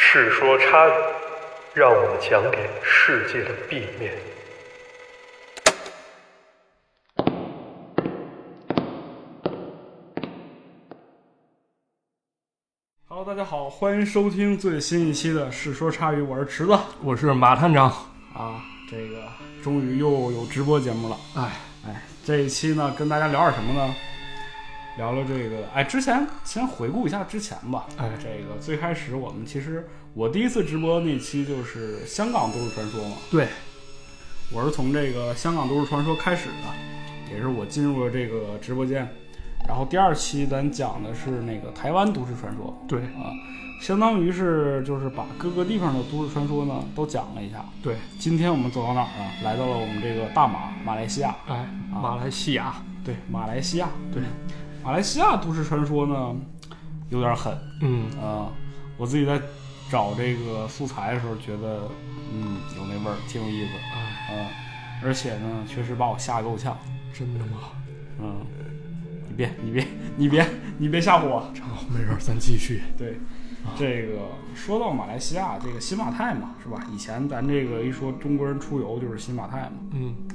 世说差语，让我们讲给世界的 B 面。 Hello， 大家好，欢迎收听最新一期的《世说差语》，我是池子， 我是马探长啊。这个终于又有直播节目了，这一期呢，跟大家聊点什么呢？聊聊这个，之前先回顾一下之前吧。这个最开始我第一次直播那期就是香港都市传说嘛。 对， 我是从这个香港都市传说开始的，也是我进入了这个直播间。然后第二期咱讲的是那个台湾都市传说。 对啊，相当于是就是把各个地方的都市传说呢都讲了一下。 对， 今天我们走到哪儿呢？来到了我们这个大马来西亚。 马来西亚。 对，马来西亚。 对， 马来西亚都市传说呢有点狠。我自己在找这个素材的时候觉得有那味儿，挺有意思。而且呢确实把我吓够呛。 真的吗？ 你别吓唬我。 好，没事，咱继续。 对，这个说到马来西亚，这个新马泰嘛，是吧？以前咱这个一说中国人出游就是新马泰嘛。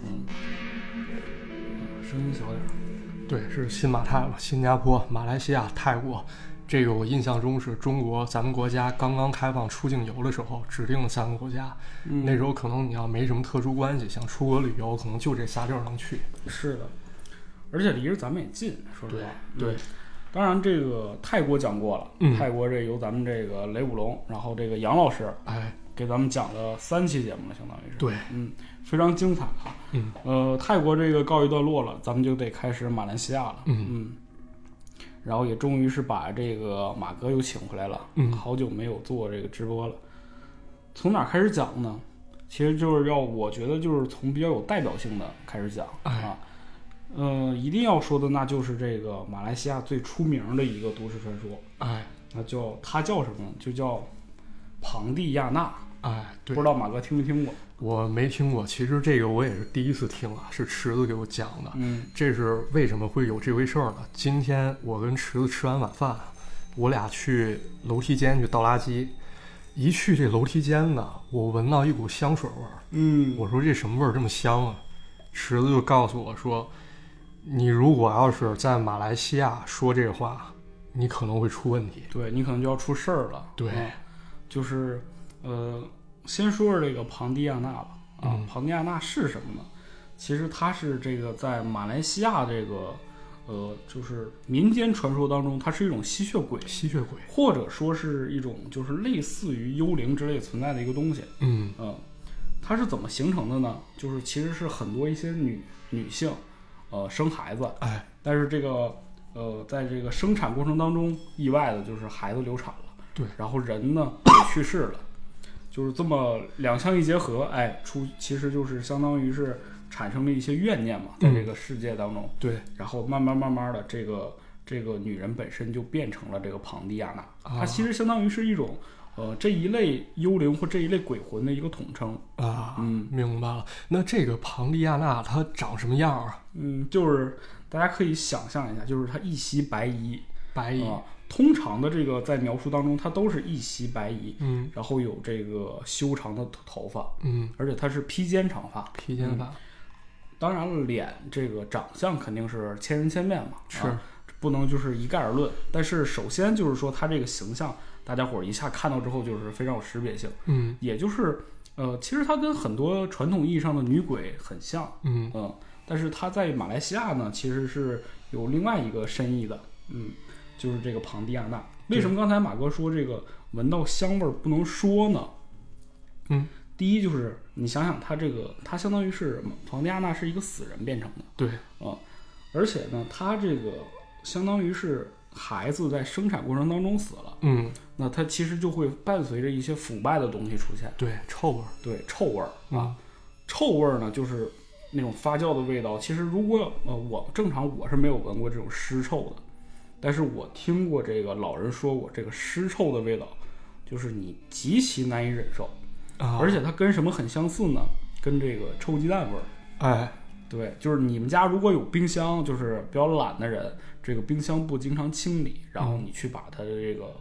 声音小点。 对，是新马泰嘛，新加坡、马来西亚、泰国。这个我印象中是中国咱们国家刚刚开放出境游的时候指定了3个国家。那时候可能你要没什么特殊关系，想出国旅游，可能就这仨地儿能去。 是的。而且离着咱们也近，说实话。 对， 当然这个泰国讲过了，泰国这由咱们这个雷武龙，然后这个杨老师，给咱们讲了3期节目了，相当于是。 对， 非常精彩啊。泰国这个告一段落了，咱们就得开始马来西亚了。然后也终于是把这个马哥又请回来了。好久没有做这个直播了。从哪开始讲呢？其实就是我觉得就是从比较有代表性的开始讲啊。一定要说的那就是这个马来西亚最出名的一个都市传说。它叫什么呢？就叫庞蒂亚纳。 对， 不知道马哥听没听过？ 我没听过，其实这个我也是第一次听啊，是池子给我讲的。这是为什么会有这回事呢？今天我跟池子吃完晚饭，我俩去楼梯间去倒垃圾，一去这楼梯间呢，我闻到一股香水味儿。我说这什么味儿这么香啊？池子就告诉我说，你如果要是在马来西亚说这个话，你可能会出问题。 对，你可能就要出事儿了。 对， 就是先说说这个庞蒂亚纳吧。庞蒂亚纳是什么呢？其实它是这个在马来西亚这个就是民间传说当中，它是一种吸血鬼，或者说是一种就是类似于幽灵之类存在的一个东西。它是怎么形成的呢？就是其实是很多一些女性生孩子，但是这个在这个生产过程当中意外的就是孩子流产了。 对， 然后人呢也去世了。就是这么两相一结合，其实就是相当于是产生了一些怨念嘛，在这个世界当中。 对， 然后慢慢的，这个女人本身就变成了这个庞蒂亚纳。它其实相当于是一种这一类幽灵或这一类鬼魂的一个统称。 明白了。那这个庞蒂亚纳它长什么样啊？ 就是大家可以想象一下，就是它一袭白衣。通常的这个在描述当中，它都是一袭白衣，然后有这个修长的头发，而且它是披肩长发。当然了，脸这个长相肯定是千人千面嘛，是不能就是一概而论。但是首先就是说，它这个形象，大家伙一下看到之后就是非常有识别性。也就是其实它跟很多传统意义上的女鬼很像。但是它在马来西亚呢，其实是有另外一个深意的。就是这个庞蒂亚纳。为什么刚才马哥说这个闻到香味不能说呢？第一就是你想想，它相当于是庞蒂亚纳是一个死人变成的。 对， 而且呢，它这个相当于是孩子在生产过程当中死了。那它其实就会伴随着一些腐败的东西出现。 对，臭味。 对，臭味啊，臭味呢就是那种发酵的味道。其实如果我是没有闻过这种尸臭的。但是我听过这个老人说过，这个尸臭的味道就是你极其难以忍受。而且它跟什么很相似呢？跟这个臭鸡蛋味儿。对，就是你们家如果有冰箱，就是比较懒的人，这个冰箱不经常清理，然后你去把它的这个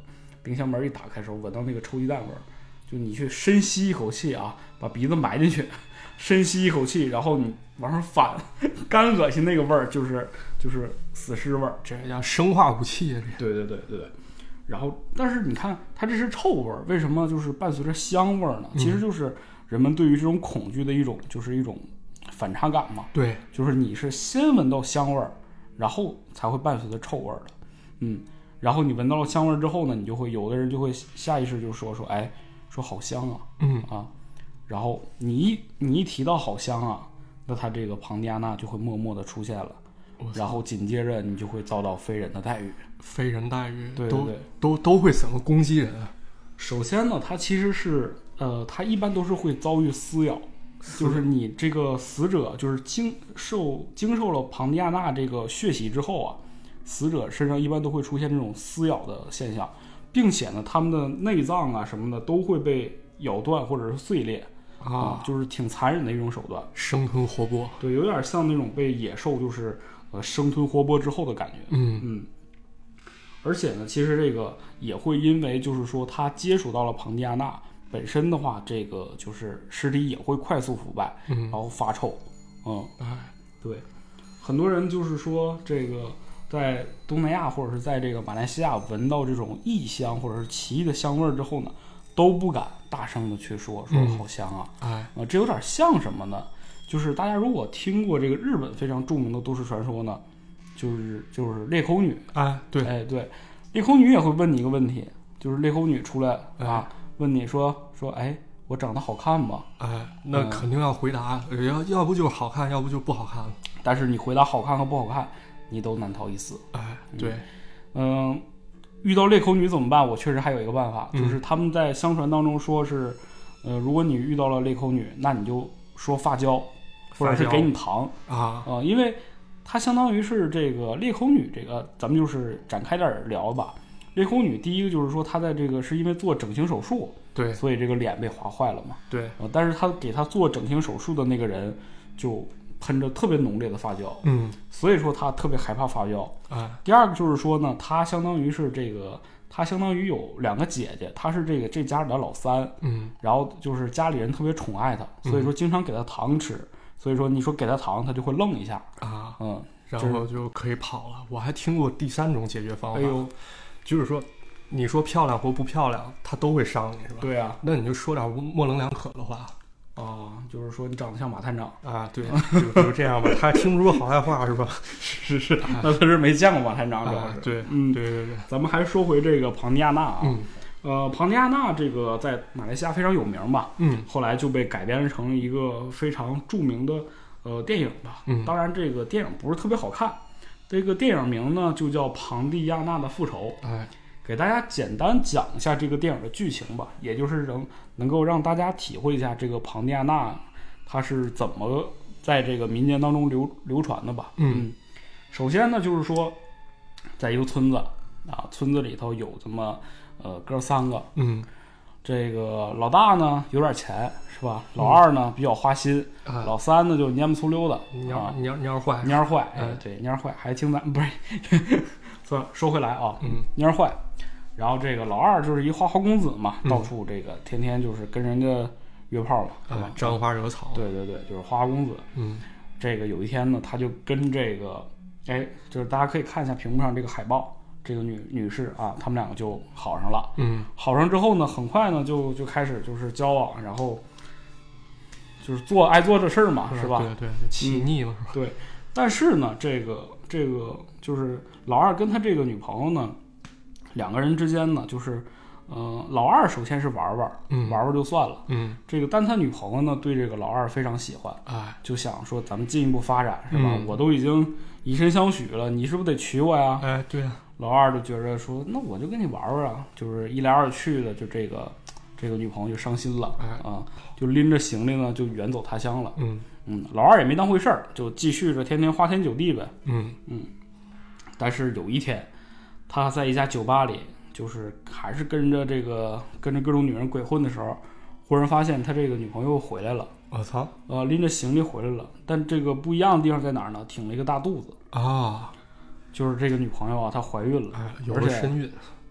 冰箱门一打开的时候，闻到那个臭鸡蛋味儿，就你去深吸一口气啊，把鼻子埋进去，深吸一口气，然后你往上反，干恶心那个味儿就是死尸味儿， 这叫生化武器啊！ 对。然后，但是你看它这是臭味儿，为什么就是伴随着香味儿呢？其实就是人们对于这种恐惧的一种反差感嘛。 对， 就是你是先闻到香味儿，然后才会伴随着臭味儿的。然后你闻到了香味儿之后呢，你就会有的人就会下意识就说哎，说好香啊，然后你一提到好香啊，那他这个庞蒂亚纳就会默默的出现了。然后紧接着你就会遭到非人的待遇。 非人待遇， 对， 都会怎么攻击人？ 首先呢，它其实是它一般都是会遭遇撕咬，就是你这个死者就是经受了庞蒂亚纳这个血洗之后啊，死者身上一般都会出现这种撕咬的现象，并且呢，他们的内脏啊什么的都会被咬断或者是碎裂就是挺残忍的一种手段， 生吞活剥。 对，有点像那种被野兽就是生吞活剥之后的感觉。而且呢，其实这个也会因为就是说他接触到了庞蒂亚纳本身的话，这个就是尸体也会快速腐败，然后发臭。对，很多人就是说这个在东南亚或者是在这个马来西亚闻到这种异香或者是奇异的香味之后呢，都不敢大声的去说好香啊。这有点像什么呢？就是大家如果听过这个日本非常著名的都市传说呢，就是裂口女。对，裂口女也会问你一个问题，就是裂口女出来问你说哎，我长得好看吗？ 那肯定要回答，要不就好看，要不就不好看了。 但是你回答好看和不好看，你都难逃一死。 对， 遇到裂口女怎么办？我确实还有一个办法，就是他们在相传当中说是，如果你遇到了裂口女，那你就说发胶，或者是给你糖因为它相当于是这个裂口女，这个咱们就是展开点聊吧。裂口女第一个就是说，她在这个是因为做整形手术， 对， 所以这个脸被划坏了嘛。 对， 但是她给她做整形手术的那个人就喷着特别浓烈的发胶，所以说她特别害怕发胶。第二个就是说呢，她相当于是她相当于有2个姐姐，她是这家里的老三，然后就是家里人特别宠爱她，所以说经常给她糖吃。所以说你说给他糖他就会愣一下然后就可以跑了。我还听过第3种解决方法，就是说你说漂亮或不漂亮他都会伤你，是吧？ 对啊， 那你就说点模棱两可的话就是说你长得像马探长对，就这样吧。他还听不出好赖话是吧？ 是那他是没见过马探长主要是对，对， 咱们还说回这个庞蒂亚纳庞蒂亚纳这个在马来西亚非常有名吧，后来就被改编成一个非常著名的电影吧，当然这个电影不是特别好看，这个电影名呢就叫《庞蒂亚纳的复仇》。给大家简单讲一下这个电影的剧情吧，也就是能够让大家体会一下这个庞蒂亚纳它是怎么在这个民间当中流传的吧。首先呢就是说，在一个村子村子里头有这么哥3个，这个老大呢有点钱是吧？老二呢比较花心，老三呢就蔫不粗溜的， 蔫坏， 对，蔫坏，还听咱不是，说回来蔫坏。然后这个老二就是一花花公子嘛，到处这个天天就是跟人家约炮嘛，是吧？ 沾花惹草。 对，就是花花公子。这个有一天呢，他就跟这个，就是大家可以看一下屏幕上这个海报。这个女士他们2个就好上了。好上之后呢，很快呢就开始就是交往，然后就是爱做这事儿嘛，是吧？ 对，起腻了，是吧？ 对，但是呢，这个就是老二跟他这个女朋友呢，2个人之间呢，就是老二首先是玩玩就算了，这个但他女朋友呢对这个老二非常喜欢，就想说咱们进一步发展，是吧？我都已经以身相许了，你是不是得娶我呀？ 对啊。 老二就觉着说，那我就跟你玩啊，就是一来二去的，就这个女朋友就伤心了就拎着行李呢就远走他乡了。老二也没当回事儿，就继续着天天花天酒地呗。但是有一天，他在一家酒吧里，就是还是跟着各种女人鬼混的时候，忽然发现他这个女朋友回来了。 我操！ 拎着行李回来了，但这个不一样的地方在哪儿呢？挺了一个大肚子啊。 就是这个女朋友她怀孕了， 有了身孕。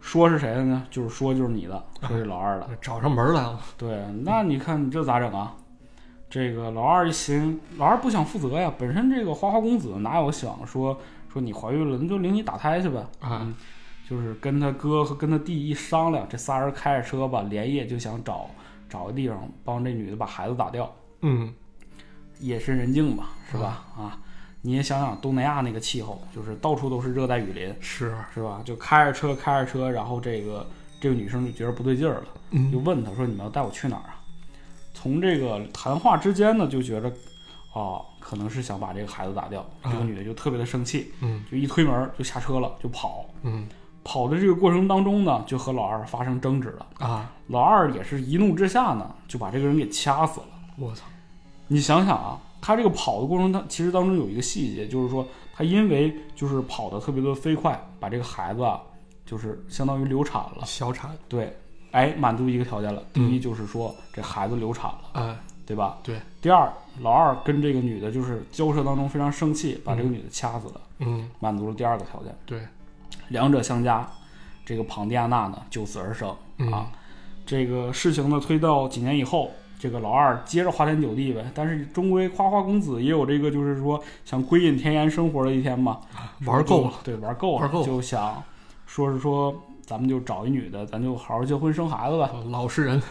说是谁的呢？就是你的，说是老二的， 找上门来了。 对，那你看你这咋整啊？这个老二一寻，老二不想负责呀。本身这个花花公子哪有想说你怀孕了，那就领你打胎去呗。就是跟他哥和跟他弟一商量，这仨人开着车吧，连夜就想找个地方帮这女的把孩子打掉。夜深人静吧，是吧？你也想想东南亚那个气候，就是到处都是热带雨林，是吧？就开着车，然后这个女生就觉得不对劲儿了，就问他说：“你们要带我去哪儿啊？”从这个谈话之间呢，就觉得可能是想把这个孩子打掉。这个女的就特别的生气，就一推门就下车了，就跑。跑的这个过程当中呢，就和老二发生争执了。老二也是一怒之下呢，就把这个人给掐死了。 我操！ 你想想啊，他这个跑的过程，他其实当中有一个细节，就是说他因为就是跑得特别的飞快，把这个孩子就是相当于流产了， 小产。 对，满足一个条件了。第一就是说这孩子流产了，对吧？ 对。 第二，老二跟这个女的就是交涉当中非常生气，把这个女的掐死了，满足了第二个条件。 对， 两者相加，这个庞蒂亚娜呢就此而生。这个事情呢推到几年以后。这个老二接着花天酒地呗，但是终归花花公子也有这个就是说想归隐田园生活的一天嘛， 玩够了， 对，玩够了，就想说咱们就找一女的，咱就好好结婚生孩子吧， 老实人。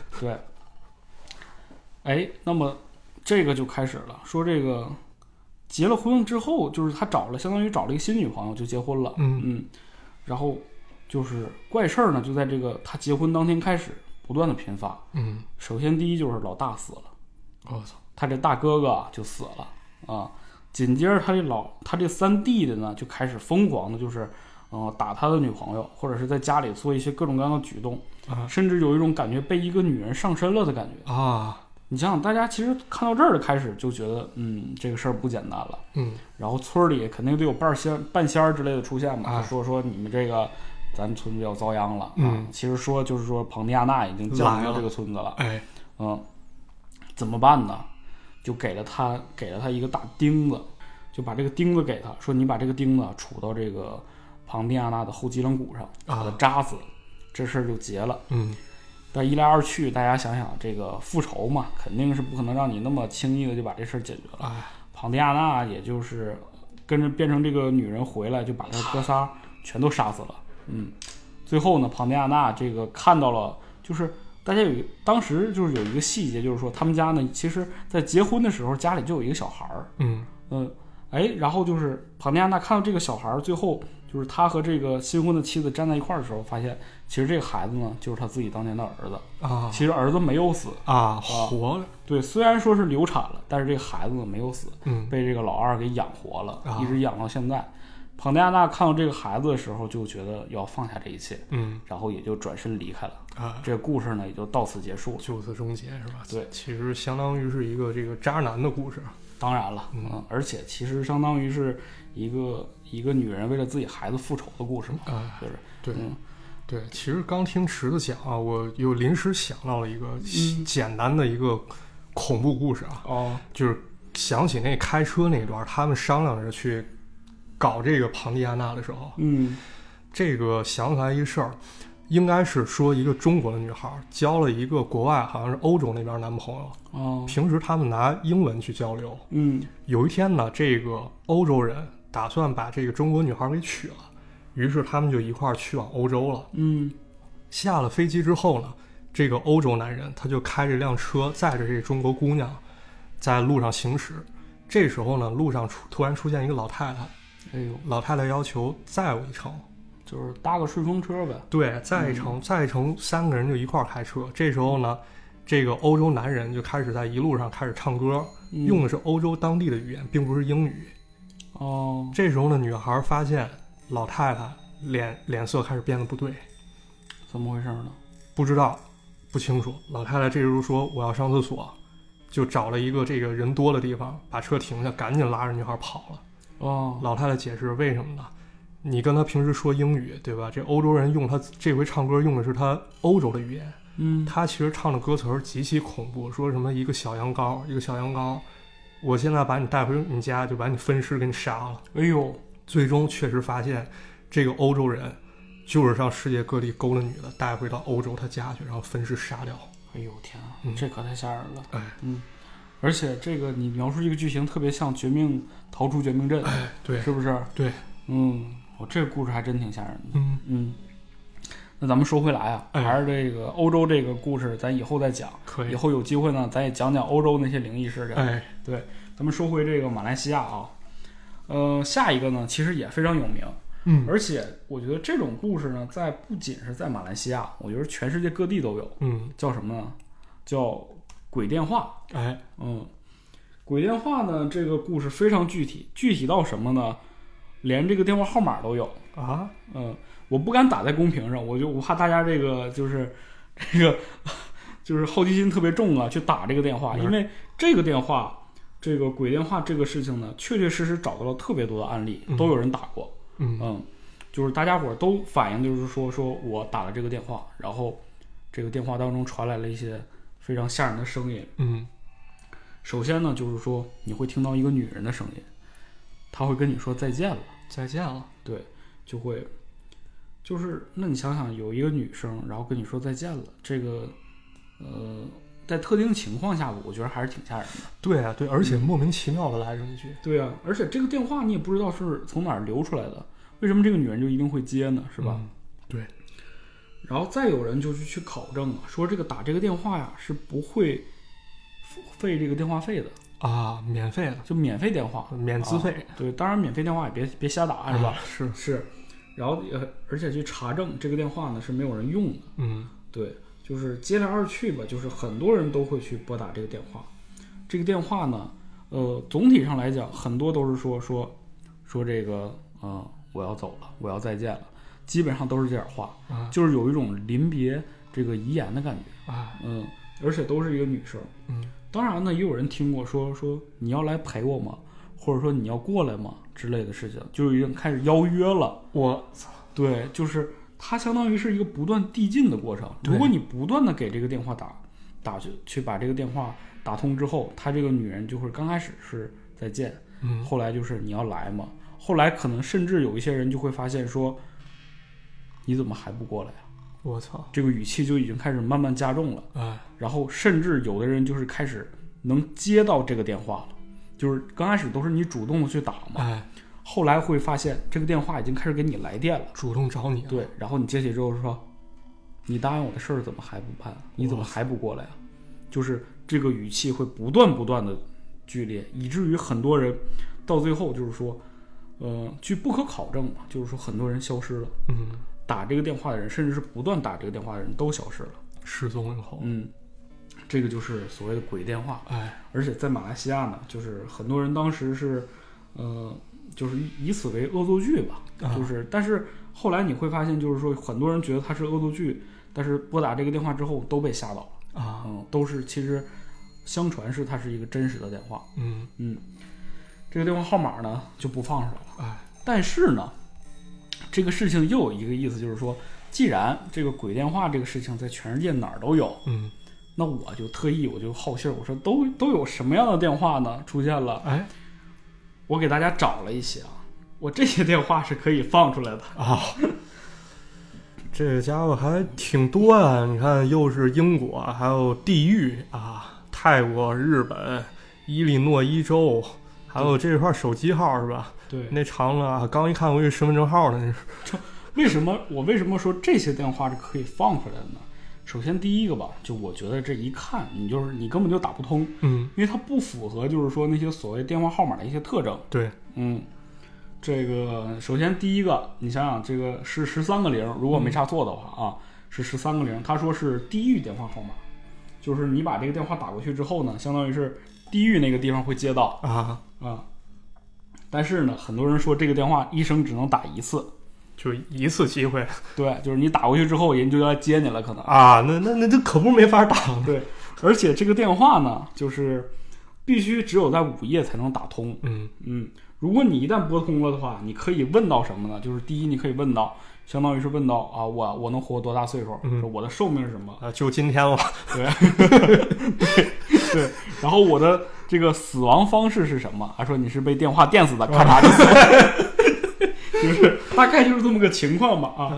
对。那么这个就开始了，说这个结了婚之后，就是他相当于找了一个新女朋友就结婚了。然后就是怪事儿呢，就在这个他结婚当天开始不断的频发。首先第一就是老大死了， 我操， 他这大哥哥就死了紧接着他这三弟弟呢就开始疯狂的就是打他的女朋友，或者是在家里做一些各种各样的举动，甚至有一种感觉被一个女人上身了的感觉你想想，大家其实看到这儿的开始就觉得这个事儿不简单了。然后村里肯定得有半仙儿之类的出现嘛，就说你们这个咱村子要遭殃了。其实就是说庞蒂亚娜已经降临这个村子了。怎么办呢？就给了他一个大钉子，就把这个钉子给他，说你把这个钉子杵到这个庞蒂亚娜的后脊梁骨上，把他扎死，这事儿就结了。但一来二去，大家想想这个复仇嘛，肯定是不可能让你那么轻易的就把这事儿解决了。庞蒂亚娜也就是跟着变成这个女人回来，就把他哥仨全都杀死了。最后呢，庞蒂亚娜这个看到了，就是大家当时就是有一个细节，就是说他们家呢，其实在结婚的时候家里就有一个小孩儿。然后就是庞蒂亚娜看到这个小孩儿，最后就是他和这个新婚的妻子站在一块儿的时候，发现其实这个孩子呢就是他自己当年的儿子其实儿子没有死活了。 对，虽然说是流产了，但是这个孩子呢没有死，被这个老二给养活了，一直养到现在。庞蒂亚娜看到这个孩子的时候，就觉得要放下这一切，然后也就转身离开了。这个故事呢也就到此结束了， 就此终结，是吧？ 对， 其实相当于是一个这个渣男的故事。 当然了，而且其实相当于是一个女人为了自己孩子复仇的故事嘛。 对，对，其实刚听池子讲我又临时想到了一个简单的一个恐怖故事就是想起那开车那段，他们商量着去搞这个庞蒂亚娜的时候，这个想起来一事儿，应该是说一个中国的女孩交了一个国外好像是欧洲那边男朋友，平时他们拿英文去交流，有一天呢，这个欧洲人打算把这个中国女孩给娶了，于是他们就一块儿去往欧洲了。下了飞机之后呢，这个欧洲男人他就开着辆车载着这个中国姑娘在路上行驶，这时候呢，路上突然出现一个老太太，老太太要求载我一程， 就是搭个顺风车呗。 对，载一程3个人就一块儿开车。这时候呢，这个欧洲男人就开始在一路上开始唱歌，用的是欧洲当地的语言，并不是英语。这时候呢，女孩发现老太太脸色开始变得不对。 怎么回事呢？ 不知道，不清楚。老太太这时候说我要上厕所，就找了一个这个人多的地方，把车停下，赶紧拉着女孩跑了。老太太解释为什么呢？你跟他平时说英语，对吧？这欧洲人用他这回唱歌用的是他欧洲的语言，他其实唱的歌词极其恐怖，说什么一个小羊羔，我现在把你带回你家，就把你分尸给你杀了。最终确实发现这个欧洲人就是上世界各地勾搭女的，带回到欧洲他家去，然后分尸杀掉。 哎呦天啊，这可太吓人了。 哎， 而且这个你描述这个剧情特别像逃出绝命镇， 哎，对， 是不是？ 对， 这个故事还真挺吓人的。那咱们说回来啊，还是这个欧洲这个故事，咱以后再讲。 可以， 以后有机会呢，咱也讲讲欧洲那些灵异事件。 哎， 对，咱们说回这个马来西亚啊，下一个呢，其实也非常有名。而且我觉得这种故事呢，不仅是在马来西亚，我觉得全世界各地都有。叫什么呢？叫鬼电话。 哎， 鬼电话呢，这个故事非常具体到什么呢？连这个电话号码都有啊。 我不敢打在公屏上，我怕大家这个就是好奇心特别重啊，去打这个电话，因为这个电话，这个鬼电话这个事情呢，确确实实找到了特别多的案例，都有人打过。就是大家伙都反映，就是说我打了这个电话，然后这个电话当中传来了一些非常吓人的声音。首先呢，就是说你会听到一个女人的声音，她会跟你说再见了， 再见了。 对，那你想想，有一个女生，然后跟你说再见了，这个在特定情况下，我觉得还是挺吓人的。 对啊，对，而且莫名其妙的来这么一句。 对啊，而且这个电话你也不知道是从哪儿流出来的，为什么这个女人就一定会接呢？是吧？ 对。 然后再有人就去考证说这个打这个电话呀是不会费这个电话费的啊，免费的， 就免费电话， 免资费。 对，当然免费电话也别瞎打，是吧？ 是。 然后而且去查证这个电话呢是没有人用的。对，就是接来二去吧，就是很多人都会去拨打这个电话。这个电话呢，总体上来讲，很多都是说这个我要走了，我要再见了，基本上都是这点话，就是有一种临别这个遗言的感觉啊。 而且都是一个女生。当然呢，也有人听过说你要来陪我吗？或者说你要过来吗之类的事情，就已经开始邀约了。 我操！ 对，就是它相当于是一个不断递进的过程。如果你不断的给这个电话打去把这个电话打通之后，她这个女人就会刚开始是再见，后来就是你要来吗？后来可能甚至有一些人就会发现说，你怎么还不过来呀？ 我操！ 这个语气就已经开始慢慢加重了。然后甚至有的人就是开始能接到这个电话了。就是刚开始都是你主动的去打嘛，后来会发现这个电话已经开始给你来电了， 主动找你。 对，然后你接起之后说，你答应我的事儿怎么还不办？你怎么还不过来啊？就是这个语气会不断的剧烈，以至于很多人到最后就是说，据不可考证嘛，就是说很多人消失了。打这个电话的人，甚至是不断打这个电话的人都消失了， 失踪以后。 这个就是所谓的鬼电话。而且在马来西亚呢，就是很多人当时是就是以此为恶作剧吧，就是但是后来你会发现，就是说很多人觉得它是恶作剧，但是拨打这个电话之后都被吓到了都是其实相传是它是一个真实的电话。这个电话号码呢就不放出来了。但是呢，这个事情又有一个意思，就是说既然这个鬼电话这个事情在全世界哪儿都有，那我就特意我就好信儿，我说都有什么样的电话呢出现了？我给大家找了一些我这些电话是可以放出来的这个家伙还挺多啊！你看，又是英国，还有地狱泰国、日本、伊利诺伊州，还有这块手机号是吧？ 对， 那长了，刚一看我以为身份证号呢。 为什么说这些电话是可以放出来的呢？首先第一个吧，就我觉得这一看你根本就打不通，因为它不符合就是说那些所谓电话号码的一些特征。 对， 这个首先第一个，你想想这个是13个零，如果没差错的话是13个零。他说是地狱电话号码，就是你把这个电话打过去之后呢，相当于是地狱那个地方会接到但是呢，很多人说这个电话一生只能打一次。 就一次机会。 对，就是你打过去之后，人就要接你了，可能那这可不没法打。 对，而且这个电话呢，就是必须只有在午夜才能打通。如果你一旦拨通了的话，你可以问到什么呢？就是第一，你可以问到，相当于是问到我能活多大岁数？说我的寿命是什么？ 就今天了。 对。然后我的这个死亡方式是什么？说你是被电话电死的，咔嚓就死了。就是大概就是这么个情况吧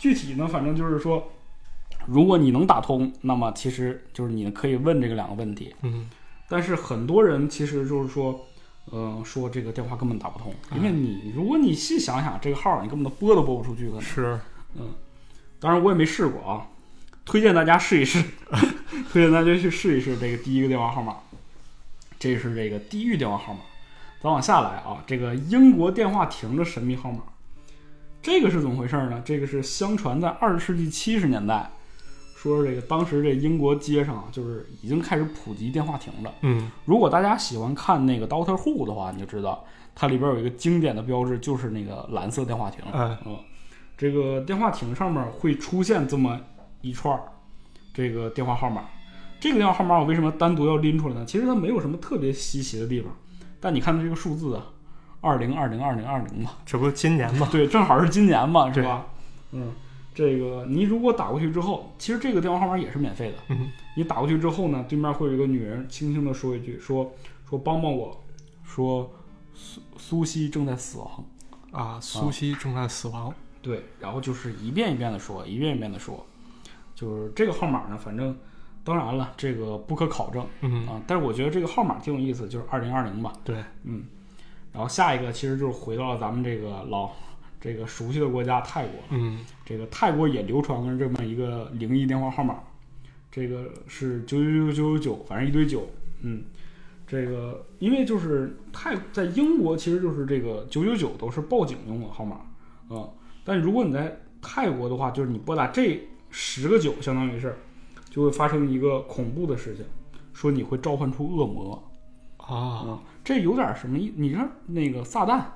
具体呢，反正就是说，如果你能打通，那么其实就是你可以问这个2个问题。但是很多人其实就是说，说这个电话根本打不通，因为如果你细想想，这个号你根本都拨都拨不出去，可能是。 当然我也没试过啊，推荐大家试一试，推荐大家去试一试这个第一个电话号码。这是这个地狱电话号码。咱往下来啊，这个英国电话亭的神秘号码，这个是怎么回事呢？这个是相传在20世纪70年代，说这个当时这英国街上就是已经开始普及电话亭了。如果大家喜欢看那个 Doctor Who 的话，你就知道它里边有一个经典的标志，就是那个蓝色电话亭。这个电话亭上面会出现这么一串这个电话号码。这个电话号码我为什么单独要拎出来呢？其实它没有什么特别稀奇的地方，但你看它这个数字啊，20202020嘛， 这不是今年吗？ 对，正好是今年嘛，是吧？这个你如果打过去之后，其实这个电话号码也是免费的。你打过去之后呢，对面会有一个女人轻轻的说一句，说帮帮我，说苏西正在死亡啊，苏西正在死亡。 对，然后就是一遍一遍的说，一遍一遍的说，就是这个号码呢，反正当然了，这个不可考证。但是我觉得这个号码挺有意思，就是2020吧。 对， 然后下一个其实就是回到了咱们这个熟悉的国家泰国。这个泰国也流传了这么一个灵异电话号码，这个是9999999，反正一堆9。这个因为就是在英国其实就是这个999都是报警用的号码。但如果你在泰国的话，就是你拨打这10个9，相当于是就会发生一个恐怖的事情，说你会召唤出恶魔这有点什么意？你说那个撒旦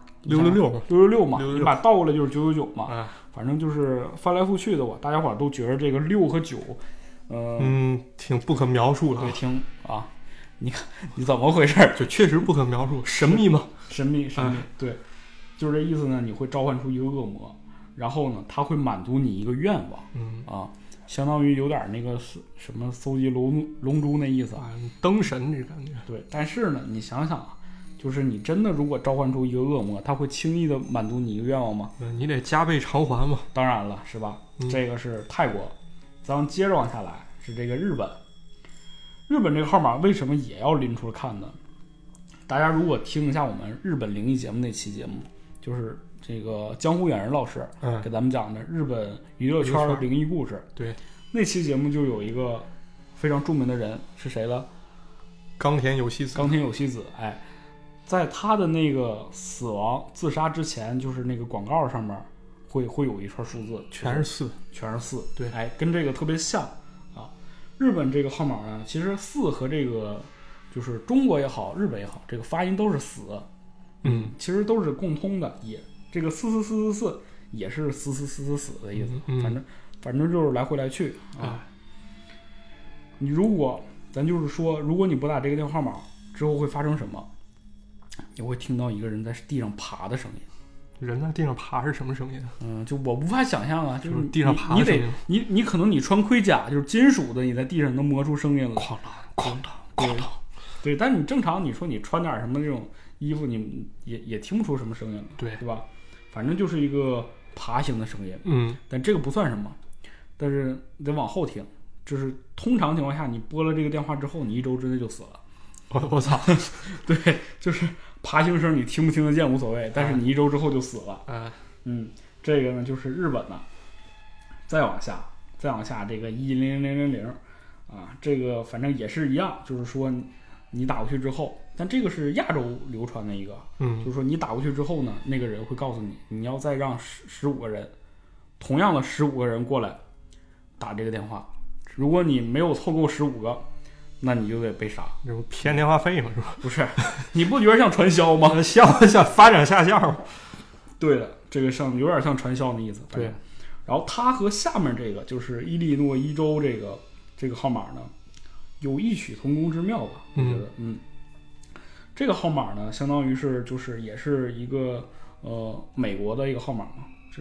666嘛，你把倒过来就是999嘛。反正就是翻来覆去的，大家伙都觉得这个6和9， 挺不可描述的。 对，听啊，你看你怎么回事？ 就确实不可描述，神秘吗？ 神秘，对，就是这意思呢。你会召唤出一个恶魔，然后呢，他会满足你一个愿望。相当于有点那个什么搜集龙珠那意思灯神这感觉。 对，但是呢，你想想就是你真的如果召唤出一个恶魔，他会轻易的满足你一个愿望吗？ 你得加倍偿还嘛。 当然了，是吧？这个是泰国。咱们接着往下来，是这个日本。日本这个号码为什么也要拎出来看呢？大家如果听一下我们日本灵异节目那期节目，就是这个江湖远人老师给咱们讲的日本娱乐圈的灵异故事。 对， 那期节目就有一个非常著名的人，是谁了？ 冈田有希子。 在他的那个死亡自杀之前，就是那个广告上面会有一串数字， 全是4。 对，跟这个特别像啊。日本这个号码呢，其实4和这个就是中国也好，日本也好，这个发音都是死。其实都是共通的，也这个44444也是死的意思。反正就是来回来去啊。你咱就是说，如果你拨打这个电话号码之后会发生什么？你会听到一个人在地上爬的声音。 人在地上爬是什么声音？ 就我无法想象啊，就是地上爬的声音。 你可能你穿盔甲就是金属的，你在地上能磨出声音了， 哐当。 对，但你正常你说你穿点什么那种衣服，你也听不出什么声音了，对吧？反正就是一个爬行的声音。但这个不算什么，但是得往后听，就是通常情况下，你拨了这个电话之后，你1周之内就死了。 我操！ 对，就是爬行声你听不听得见无所谓，但是你1周之后就死了。这个呢就是日本的。再往下，这个10000这个反正也是一样，就是说你打过去之后，但这个是亚洲流传的一个，就是说你打过去之后呢，那个人会告诉你，你要再让15个人，同样的15个人过来打这个电话，如果你没有凑够15个，那你就得被杀。 这不骗电话费吗？是吧？ 不是，你不觉得像传销吗？ 像发展下线吗？ 对的，这个有点像传销的意思。对，然后它和下面这个就是伊利诺伊州这个号码呢，有异曲同工之妙吧？我觉得，这个号码呢，相当于是就是也是一个美国的一个号码嘛，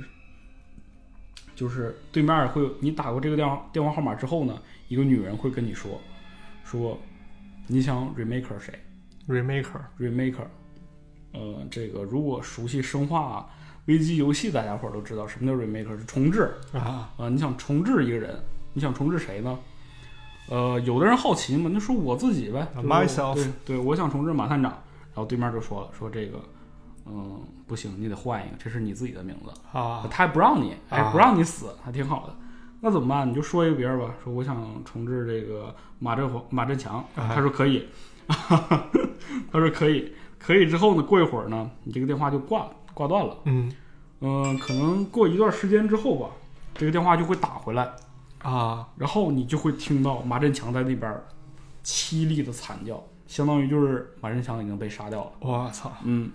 就是对面会有你打过这个电话号码之后呢，一个女人会跟你说你想 remaker 谁 ？remaker，这个如果熟悉生化危机游戏大家伙都知道什么叫 remake， 是重置你想重置一个人，你想重置谁呢？有的人好奇嘛，那说我自己呗 ，myself， 对，我想重置马探长，然后对面就说了，说这个不行，你得换一个，这是你自己的名字他还不让你，不让你死，还挺好的。那怎么办？你就说一个别人吧，说我想重置这个马振强，他说可以，他说可以之后呢，过一会儿呢，你这个电话就挂断了，可能过一段时间之后吧，这个电话就会打回来然后你就会听到马振强在那边凄厉的惨叫，相当于就是马振强已经被杀掉了。 我操，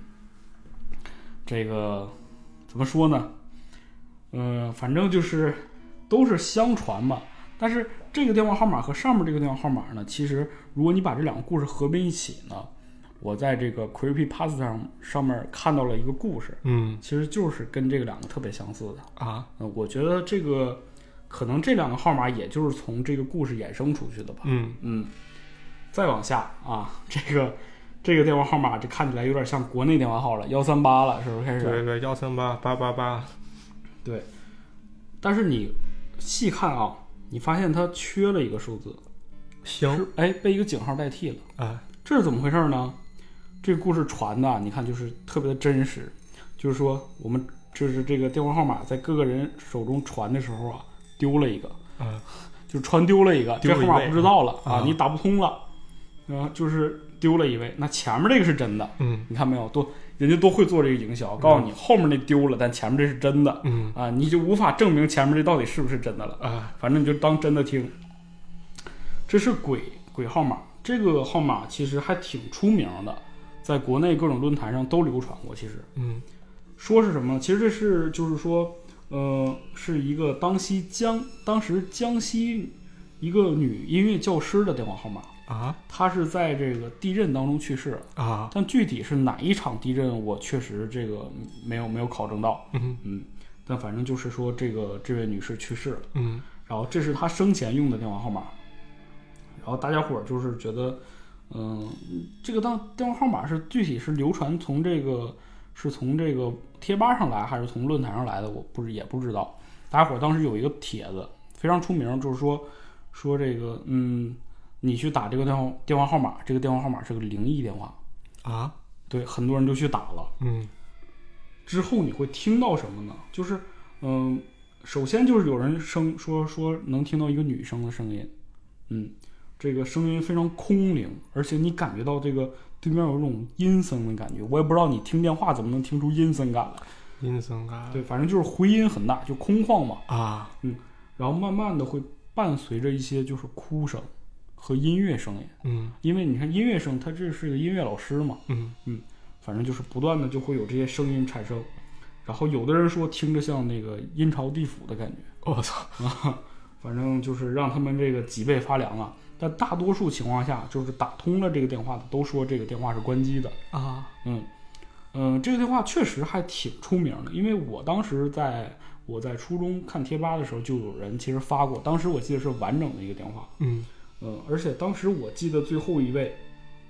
这个怎么说呢？反正就是都是相传嘛。但是这个电话号码和上面这个电话号码呢，其实如果你把这两个故事合并一起呢，我在这个 Creepypasta 上面看到了一个故事，其实就是跟这个两个特别相似的我觉得这个可能这两个号码也就是从这个故事衍生出去的吧。再往下这个电话号码这看起来有点像国内电话号了，138了，是不是开始？ 对1388888。 对，但是你细看你发现它缺了一个数字，被一个井号代替了。这是怎么回事呢？这个故事传的，你看就是特别的真实，就是说我们就是这个电话号码在各个人手中传的时候丢了一个，就传丢了一个，这号码不知道了你打不通了，就是丢了一位。那前面这个是真的，你看没有，人家都会做这个营销，告诉你后面那丢了，但前面这是真的，你就无法证明前面这到底是不是真的了反正你就当真的听。这是鬼号码，这个号码其实还挺出名的，在国内各种论坛上都流传过。其实，说是什么呢？其实这是就是说，是一个当时江西一个女音乐教师的电话号码她是在这个地震当中去世但具体是哪一场地震，我确实这个没有考证到。但反正就是说这位女士去世了。然后这是她生前用的电话号码。然后大家伙就是觉得，这个电话号码是具体是流传从这个贴吧上来，还是从论坛上来的，我也不知道。大家伙当时有一个帖子非常出名，就是说这个你去打这个电话号码，这个电话号码是个灵异电话对，很多人就去打了。之后你会听到什么呢？就是首先就是有人说能听到一个女生的声音，这个声音非常空灵，而且你感觉到这个对面有一种阴森的感觉。我也不知道你听电话怎么能听出阴森感来。 阴森感， 对，反正就是回音很大，就空旷嘛然后慢慢的会伴随着一些就是哭声和音乐声音。因为你看音乐声，它这是个音乐老师嘛。反正就是不断的就会有这些声音产生。然后有的人说听着像那个阴曹地府的感觉。 我操反正就是让他们这个脊背发凉但大多数情况下，就是打通了这个电话的都说这个电话是关机的这个电话确实还挺出名的，因为我当时在初中看贴吧的时候，就有人其实发过，当时我记得是完整的一个电话。而且当时我记得最后一位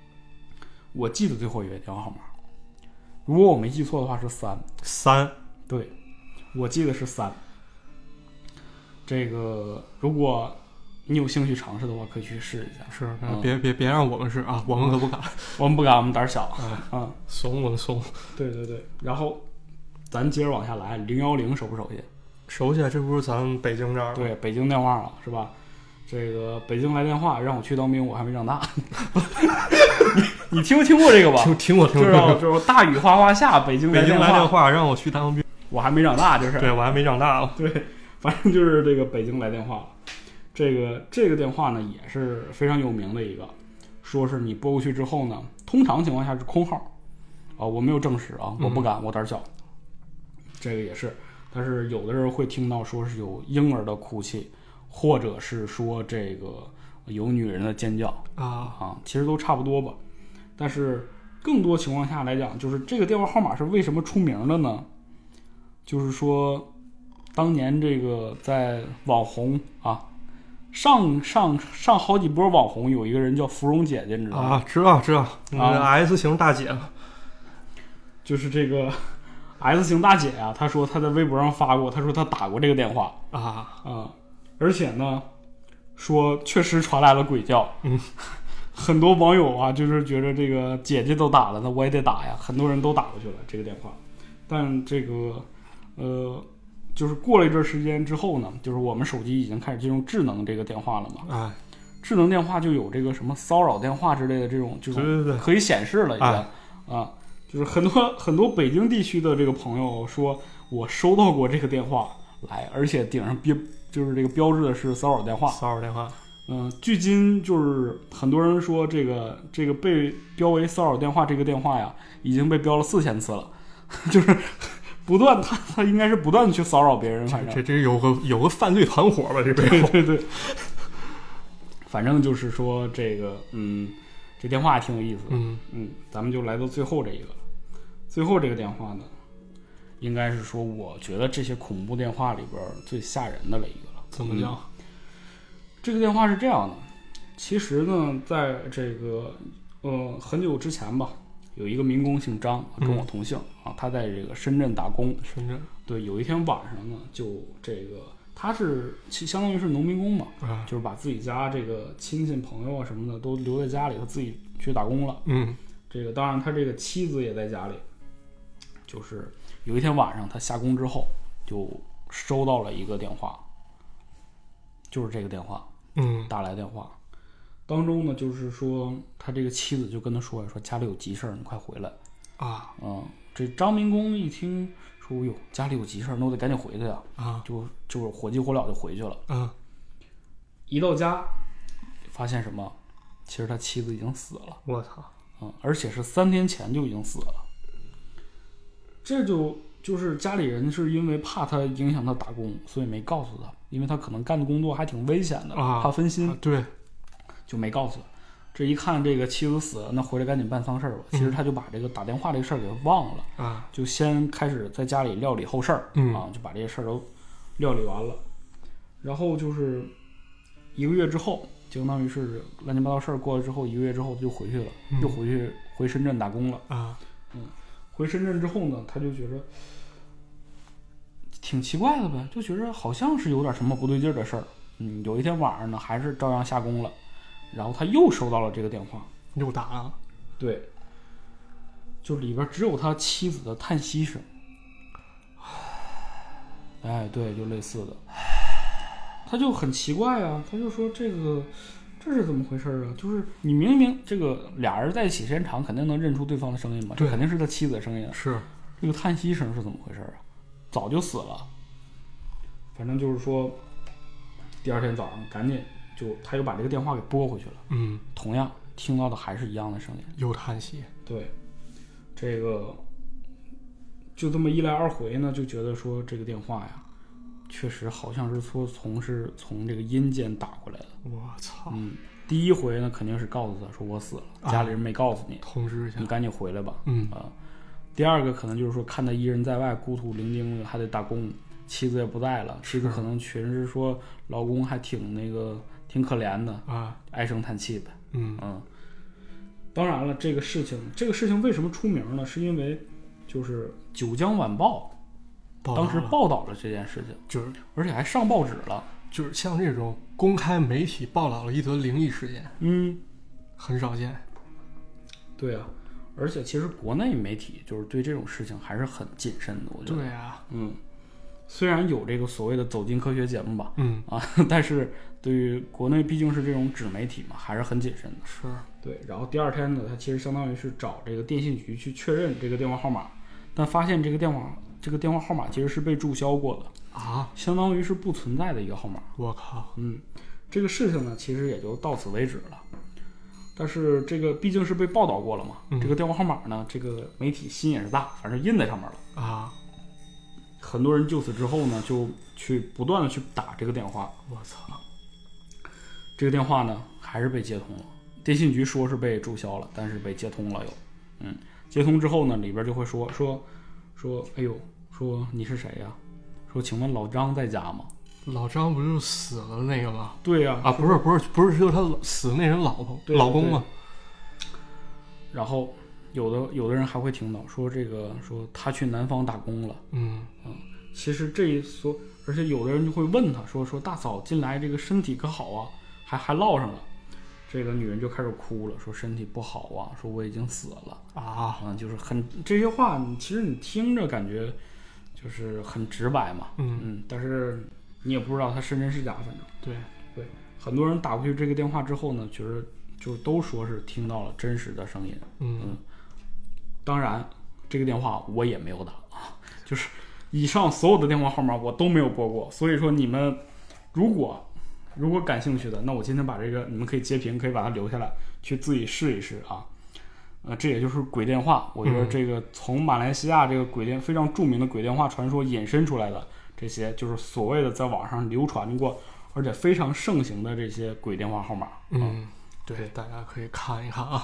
电话号码，如果我没记错的话是3，对，我记得是3。这个如果你有兴趣尝试的话，可以去试一下。 是，别让我们试我们可不敢。 我们不敢，我们胆小怂，我们怂。 对。然后咱接着往下来，010熟不熟悉？ 熟悉，这不是咱北京这儿？ 对，北京电话了，是吧？这个北京来电话让我去当兵，我还没长大。你听过这个吧？ 听过。 就是大雨哗哗下，北京来电话让我去当兵， 我还没长大，就是。 对，我还没长大了。 对，反正就是这个北京来电话。这个电话呢也是非常有名的一个，说是你拨过去之后呢，通常情况下是空号我没有证实我不敢，我胆小。这个也是，但是有的人会听到说是有婴儿的哭泣，或者是说这个有女人的尖叫其实都差不多吧。但是更多情况下来讲，就是这个电话号码是为什么出名的呢？就是说当年这个在网红上好几波网红，有一个人叫芙蓉姐姐，你知道吗？ 知道，S 型大姐， 就是这个 S 型大姐啊，她说她在微博上发过，她说她打过这个电话而且呢，说确实传来了鬼叫。很多网友啊，就是觉得这个姐姐都打了，那我也得打呀，很多人都打过去了这个电话。但这个就是过了一段时间之后呢，就是我们手机已经开始进入智能这个电话了嘛。智能电话就有这个什么骚扰电话之类的这种可以显示了已经就是很多北京地区的这个朋友说，我收到过这个电话来，而且顶上就是这个标志的是骚扰电话。距今就是很多人说这个被标为骚扰电话这个电话呀，已经被标了4000次了，就是不断他应该是不断的去骚扰别人。反正这有个犯罪团伙吧，这对。反正就是说这个这电话还挺有意思的。咱们就来到最后这一个了。最后这个电话呢，应该是说我觉得这些恐怖电话里边最吓人的了一个了。 怎么讲？ 这个电话是这样的，其实呢，在这个很久之前吧，有一个民工姓张，跟我同姓他在这个深圳打工。对，有一天晚上呢，就这个他是相当于是农民工嘛，就是把自己家这个亲戚朋友啊什么的都留在家里，他自己去打工了。这个当然他这个妻子也在家里。就是有一天晚上他下工之后，就收到了一个电话，就是这个电话。打来电话当中呢，就是说他这个妻子就跟他说家里有急事儿，你快回来这张民工一听说哟家里有急事儿，那我得赶紧回去呀就是火急火燎就回去了。一到家发现什么？其实他妻子已经死了。 我操！ 而且是3天前就已经死了。这就是家里人是因为怕他影响他打工，所以没告诉他，因为他可能干的工作还挺危险的，怕分心。 对， 就没告诉他。这一看这个妻子死了，那回来赶紧办丧事吧。其实他就把这个打电话这个事儿给忘了就先开始在家里料理后事儿就把这些事儿都料理完了。然后就是1个月之后，相当于是乱七八糟事儿过了之后，1个月之后就回去了，又回深圳打工了回深圳之后呢，他就觉得挺奇怪的呗，就觉得好像是有点什么不对劲的事儿。有一天晚上呢，还是照样下工了，然后他又收到了这个电话， 又打了。 对，就里边只有他妻子的叹息声。对，就类似的。他就很奇怪啊，他就说这是怎么回事啊？就是你明明这个俩人在一起时间长，肯定能认出对方的声音嘛，这肯定是他妻子的声音。 是这个叹息声是怎么回事啊？早就死了。反正就是说，第二天早上赶紧他又把这个电话给拨回去了。同样听到的还是一样的声音， 又叹息。 对，这个就这么一来二回呢，就觉得说这个电话呀，确实好像是从这个阴间打过来的。 我操！ 第一回呢，肯定是告诉他说我死了，家里人没告诉你， 通知一下， 你赶紧回来吧。第二个可能就是说看他一人在外，孤苦伶仃的，还得打工，妻子也不在了，这个可能全是说老公还挺可怜的唉声叹气的。当然了，这个事情为什么出名呢？是因为就是九江晚报当时报道了这件事情， 就是而且还上报纸了， 就是像这种公开媒体报道了一则灵异事件，很少见。 对啊，而且其实国内媒体就是对这种事情还是很谨慎的，我觉得。 对啊， 虽然有这个所谓的走进科学节目吧，但是对于国内毕竟是这种纸媒体嘛，还是很谨慎的。 是， 对。然后第二天呢，他其实相当于是找这个电信局去确认这个电话号码，但发现这个电话号码其实是被注销过的相当于是不存在的一个号码。 我靠！ 这个事情呢，其实也就到此为止了。但是这个毕竟是被报道过了嘛，这个电话号码呢，这个媒体心也是大，反正印在上面了很多人就此之后呢，就不断的去打这个电话。 我操！ 这个电话呢，还是被接通了。电信局说是被注销了，但是被接通了又。接通之后呢，里边就会说，哎呦，说你是谁呀？说请问老张在家吗？ 老张不就是死了那个吗？ 对呀。 不是，就是他死那人老公吗？ 然后有的人还会听到说说他去南方打工了。其实而且有的人就会问他说大嫂近来这个身体可好啊，还落上了。这个女人就开始哭了，说身体不好啊，说我已经死了就是这些话，其实你听着感觉就是很直白嘛。但是你也不知道他是真是假，反正对，很多人打过去这个电话之后呢，觉得就都说是听到了真实的声音。当然这个电话我也没有打就是以上所有的电话号码我都没有拨过，所以说你们如果感兴趣的，那我今天把这个你们可以截屏，可以把它留下来去自己试一试啊。这也就是鬼电话，我觉得这个从马来西亚这个非常著名的鬼电话传说引申出来的这些，就是所谓的在网上流传过而且非常盛行的这些鬼电话号码。 对，大家可以看一看啊。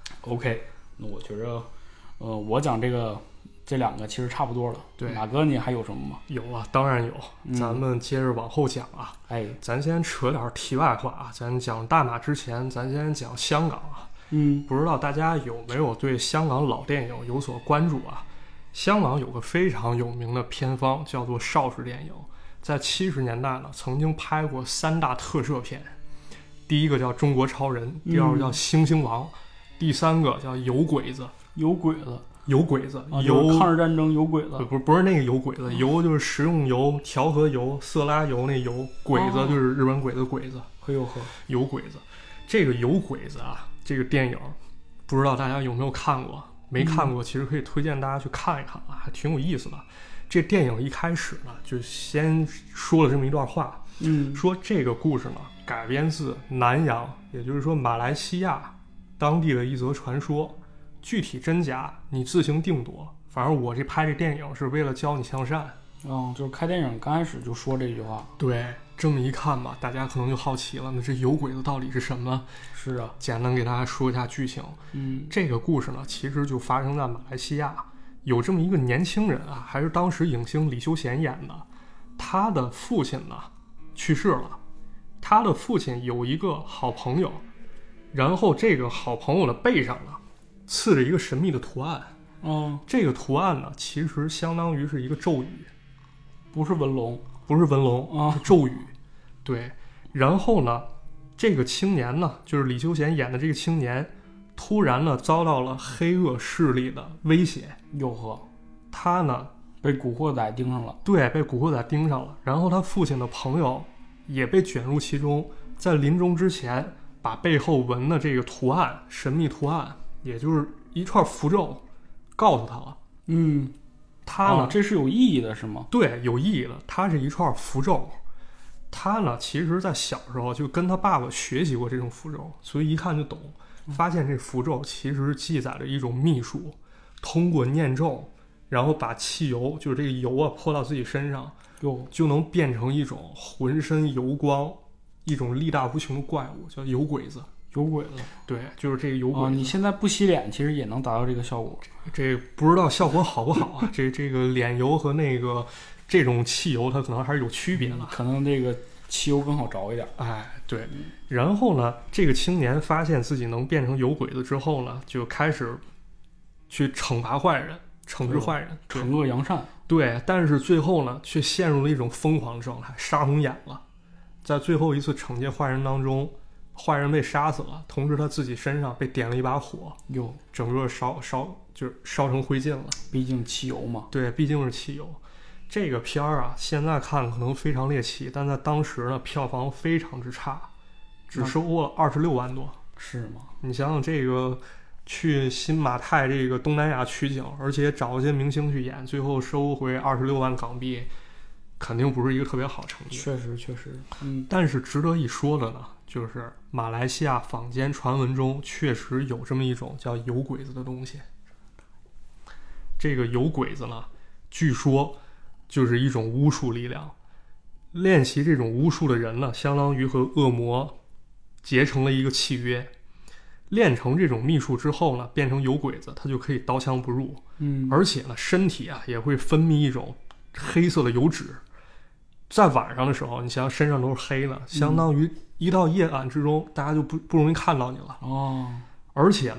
OK， 那我觉着我讲这两个其实差不多了。 对， 马哥你还有什么吗？ 有啊，当然有。咱们接着往后讲啊。咱先扯点题外话啊。咱讲大马之前，咱先讲香港啊。不知道大家有没有对香港老电影有所关注啊？香港有个非常有名的片方叫做邵氏电影，在70年代呢，曾经拍过3大特摄片。第一个叫《中国超人》，第二个叫《猩猩王》，第三个叫《有鬼子》。有鬼子， 有抗日战争有鬼子， 不是那个有鬼子，油就是食用油、调和油、色拉油那油，鬼子就是日本鬼子鬼子。有鬼子，这个有鬼子啊，这个电影不知道大家有没有看过？没看过，其实可以推荐大家去看一看啊，还挺有意思的。这电影一开始呢，就先说了这么一段话，说这个故事呢改编自南洋，也就是说马来西亚当地的一则传说。具体真假你自行定夺，反正我拍这电影是为了教你向善。 就是开电影刚开始就说这句话。 对，这么一看吧，大家可能就好奇了，那这有鬼子到底是什么？ 是啊， 简单给大家说一下剧情。这个故事呢，其实就发生在马来西亚，有这么一个年轻人啊，还是当时影星李修贤演的，他的父亲呢去世了，他的父亲有一个好朋友，然后这个好朋友的背上呢刺着一个神秘的图案。这个图案呢其实相当于是一个咒语， 不是文龙是咒语。对，然后呢这个青年呢，就是李修贤演的这个青年，突然呢遭到了黑恶势力的威胁。他呢被古惑仔盯上了。 对，被古惑仔盯上了，然后他父亲的朋友也被卷入其中，在临终之前把背后纹的这个图案，神秘图案，也就是一串符咒，告诉他了。他呢， 这是有意义的是吗？ 对，有意义的。它是一串符咒。他呢，其实在小时候就跟他爸爸学习过这种符咒，所以一看就懂。发现这符咒其实记载着一种秘术，通过念咒，然后把汽油，就是这个油啊，泼到自己身上，就能变成一种浑身油光、一种力大无穷的怪物，叫有鬼子。对，就是这个有鬼子。 你现在不洗脸，其实也能达到这个效果。 这不知道效果好不好啊？这个脸油和那个这种汽油，它可能还是有区别的。 可能这个汽油更好着一点。 对。然后呢，这个青年发现自己能变成有鬼子之后呢，就开始去惩罚坏人，惩治坏人， 惩恶扬善。 对，但是最后呢，却陷入了一种疯狂的状态，杀红眼了。在最后一次惩戒坏人当中，坏人被杀死了，同时他自己身上被点了一把火，整个烧成灰烬了。 毕竟汽油嘛。 对，毕竟是汽油。这个片儿啊，现在看可能非常猎奇，但在当时呢，票房非常之差，只收获了26万多。 是吗？ 你想想，这个去新马泰这个东南亚取景，而且找一些明星去演，最后收回26万港币，肯定不是一个特别好成绩。 确实。 但是值得一说的呢，就是马来西亚坊间传闻中确实有这么一种叫有鬼子的东西。这个有鬼子呢，据说就是一种巫术力量。练习这种巫术的人呢，相当于和恶魔结成了一个契约。练成这种秘术之后呢，变成有鬼子，他就可以刀枪不入。而且呢，身体啊也会分泌一种黑色的油脂。在晚上的时候，你想想身上都是黑的，相当于一到夜晚之中，大家就不容易看到你了。 哦。 而且呢，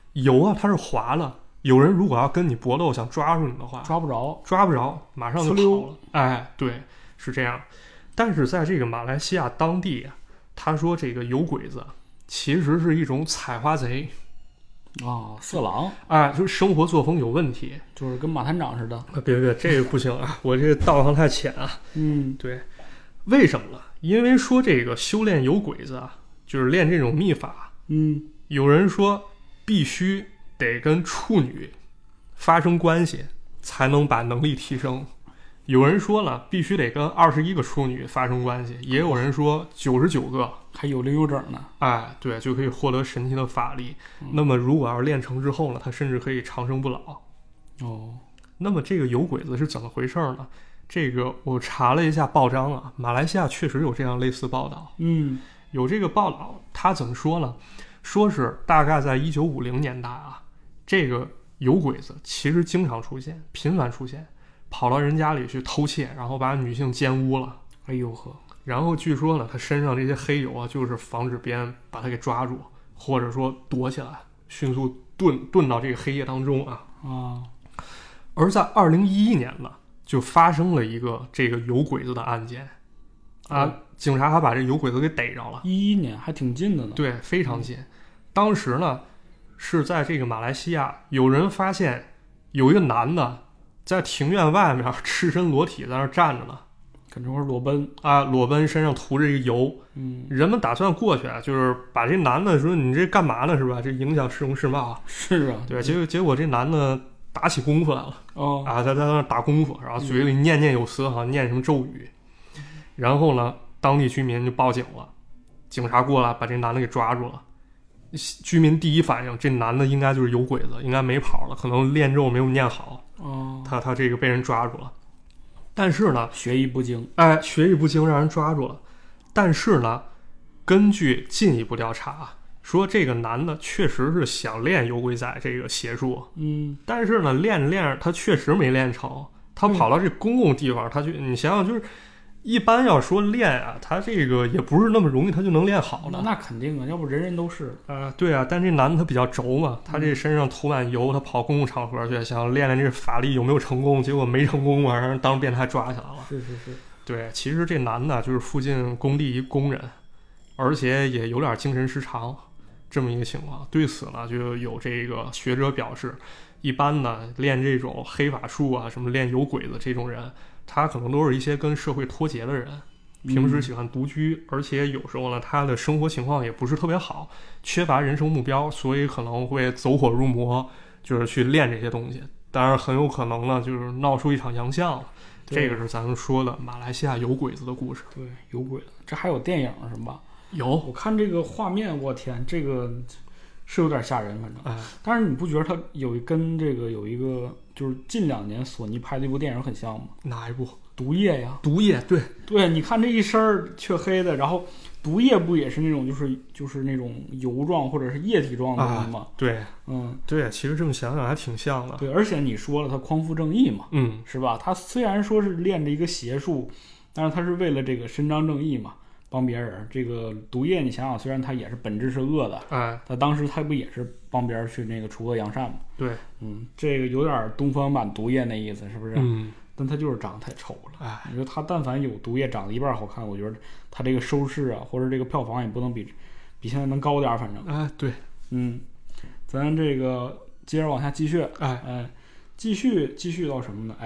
油啊它是滑了，有人如果要跟你搏斗想抓住你的话， 抓不着， 马上就跑了。哎，对，是这样。但是在这个马来西亚当地啊，他说这个油鬼子其实是一种采花贼色狼啊，就是生活作风有问题， 就是跟马探长似的。 别，这个不行啊，我这个道行太浅啊。对，为什么呢？因为说这个修炼油鬼子啊，就是练这种秘法。有人说必须得跟处女发生关系才能把能力提升。有人说了，必须得跟21个处女发生关系，也有人说99个， 还有零有整呢。 哎，对，就可以获得神奇的法力。那么如果要是练成之后呢，他甚至可以长生不老。那么这个油鬼子是怎么回事呢？这个我查了一下报章啊，马来西亚确实有这样类似报道。有这个报道，他怎么说呢？说是大概在1950年代啊，这个油鬼子其实经常出现，频繁出现。跑到人家里去偷窃，然后把女性奸污了。 哎呦呵！ 然后据说呢，他身上这些黑油啊，就是防止别人把他给抓住，或者说躲起来，迅速遁到这个黑夜当中啊。而在2011年呢，就发生了一个这个油鬼子的案件啊，警察还把这油鬼子给逮着了。 11年还挺近的呢。 对，非常近。当时呢，是在这个马来西亚，有人发现有一个男的在庭院外面赤身裸体在那站着呢， 肯定是裸奔啊，裸奔，身上涂着一个油。人们打算过去啊，就是把这男的说你这干嘛呢，是吧？这影响市容市貌。 是啊， 对，结果这男的打起功夫来了。在那打功夫，然后嘴里念念有词，好像念什么咒语。然后呢，当地居民就报警了，警察过来把这男的给抓住了。居民第一反应，这男的应该就是油鬼子，应该没跑了，可能练咒没有念好。他这个被人抓住了，但是呢， 学艺不精， 学艺不精让人抓住了。但是呢，根据进一步调查说，这个男的确实是想练油鬼仔这个邪术，但是呢，练着练着他确实没练成，他跑到这公共地方，他就你想想，就是一般要说练啊，他这个也不是那么容易他就能练好的。 那肯定啊，要不人人都是对啊，但这男的他比较轴嘛，他这身上涂满油，他跑公共场合去想练练这法力有没有成功，结果没成功嘛，让人当变态抓起来了。 是对，其实这男的就是附近工地一工人，而且也有点精神失常这么一个情况。对此呢，就有这个学者表示，一般呢练这种黑法术啊，什么练油鬼子这种人，他可能都是一些跟社会脱节的人，平时喜欢独居，而且有时候呢他的生活情况也不是特别好，缺乏人生目标，所以可能会走火入魔，就是去练这些东西。当然很有可能呢就是闹出一场洋相了。这个是咱们说的马来西亚油鬼子的故事。 对，油鬼子，这还有电影是吧？ 有， 我看这个画面，我天，这个是有点吓人，反正。但是你不觉得它跟这个有一个就是近2年索尼拍的一部电影很像吗？ 哪一部？ 毒液呀。 毒液， 对，你看这一身黢黑的，然后毒液不也是那种就是那种油状或者是液体状的东西吗？ 对，对，其实这么想想还挺像的。 对，而且你说了他匡扶正义嘛，是吧？他虽然说是练着一个邪术，但是他是为了这个伸张正义嘛，帮别人。这个毒液你想想，虽然他也是本质是恶的，他当时他不也是帮别人去那个除恶扬善嘛？ 对， 这个有点东方版毒液那意思，是不是？但他就是长得太丑了。你说他但凡有毒液长得一半好看，我觉得他这个收视啊，或者这个票房也不能比现在能高点，反正。 对， 咱这个接着往下继续，继续到什么呢？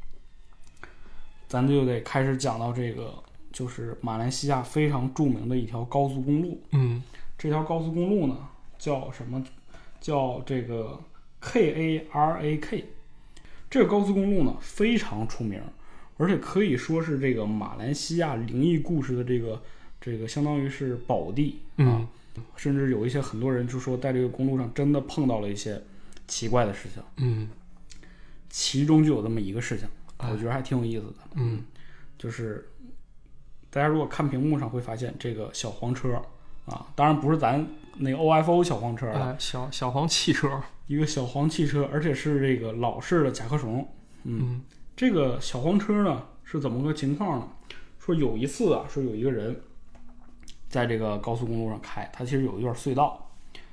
咱就得开始讲到这个，就是马来西亚非常著名的一条高速公路。这条高速公路呢叫什么？叫这个 KARAK。这个高速公路呢非常出名，而且可以说是这个马来西亚灵异故事的这个相当于是宝地甚至有一些很多人就说在这个公路上真的碰到了一些奇怪的事情。其中就有这么一个事情，我觉得还挺有意思的。就是大家如果看屏幕上会发现这个小黄车当然不是咱那个 OFO 小黄车了， 小黄汽车， 一个小黄汽车，而且是这个老式的甲壳虫。这个小黄车呢是怎么个情况呢？说有一次说有一个人在这个高速公路上开，他其实有一段隧道，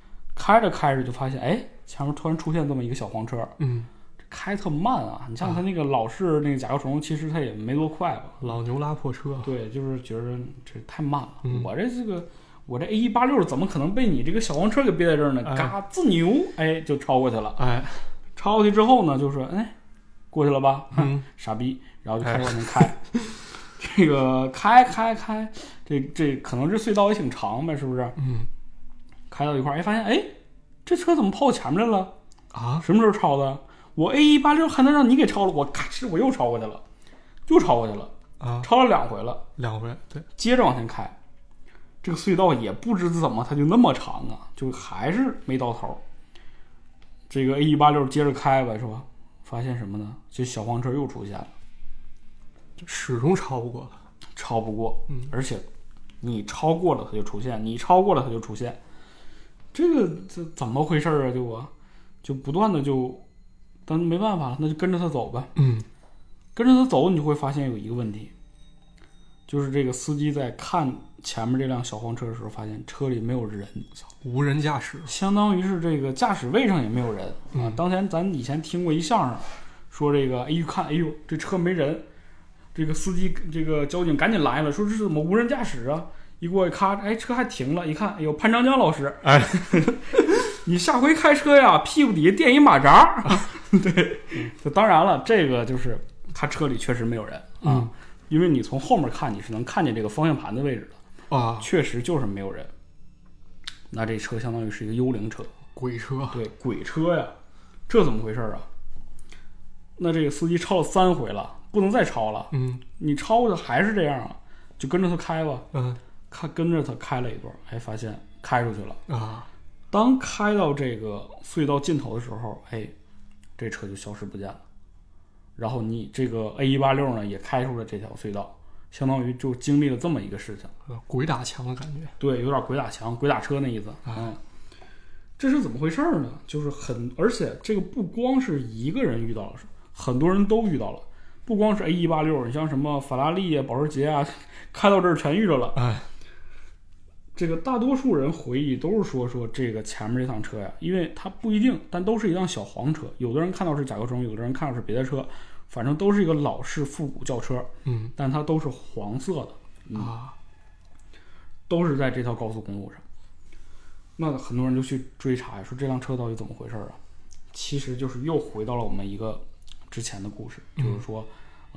开着开着就发现，哎，前面突然出现这么一个小黄车，开特慢啊！你像他那个老式那个甲壳虫，其实他也没多快吧？ 老牛拉破车。 对，就是觉得这太慢了。我这 A186 怎么可能被你这个小黄车给憋在这儿呢？嘎自牛，哎，就超过去了。 哎， 超过去之后呢，就说，哎，过去了吧？傻逼，然后就开始往前开。这个开，这可能这隧道也挺长呗，是不是？开到一块儿，哎，发现，哎，这车怎么跑我前面来了？ 啊？ 什么时候超的？我 A186 还能让你给超了，我咔哧我又超过去了，啊，超了2回了 ，2回，对， 接着往前开，这个隧道也不知怎么它就那么长啊，就还是没到头。这个 A186 接着开吧，是吧？发现什么呢？这小黄车又出现了， 始终超不过了， 超不过，而且你超过了它就出现，你超过了它就出现，这怎么回事啊？就不断的就。但没办法了，那就跟着他走呗。跟着他走，你就会发现有一个问题，就是这个司机在看前面这辆小黄车的时候，发现车里没有人， 无人驾驶， 相当于是这个驾驶位上也没有人啊。当前咱以前听过一相声，说这个一看，哎呦，这车没人，这个司机这个交警赶紧来了，说这是怎么无人驾驶啊？一过去咔，哎，车还停了，一看，哎呦，潘长江老师， 哎。 你下回开车呀，屁股底下垫一马扎。对，当然了，这个就是他车里确实没有人啊，因为你从后面看，你是能看见这个方向盘的位置的啊， 确实就是没有人。那这车相当于是一个幽灵车， 鬼车。 对，鬼车呀，这怎么回事啊？那这个司机超了3回了，不能再超了。你超的还是这样啊，就跟着他开吧。跟着他开了一段，哎，发现开出去了啊。 当开到这个隧道尽头的时候，哎，这车就消失不见了。然后你这个 A186 呢也开出了这条隧道，相当于就经历了这么一个事情。 鬼打墙的感觉。 对，有点鬼打墙、鬼打车那意思。这是怎么回事呢？就是而且这个不光是一个人遇到了，很多人都遇到了。不光是 A186，你像什么法拉利啊、保时捷啊，开到这儿全遇着了。这个大多数人回忆都是说这个前面这趟车呀，因为它不一定，但都是一辆小黄车。有的人看到是甲壳虫，有的人看到是别的车，反正都是一个老式复古轿车。但它都是黄色的都是在这条高速公路上。那很多人就去追查，说这辆车到底怎么回事啊？其实就是又回到了我们一个之前的故事，就是说，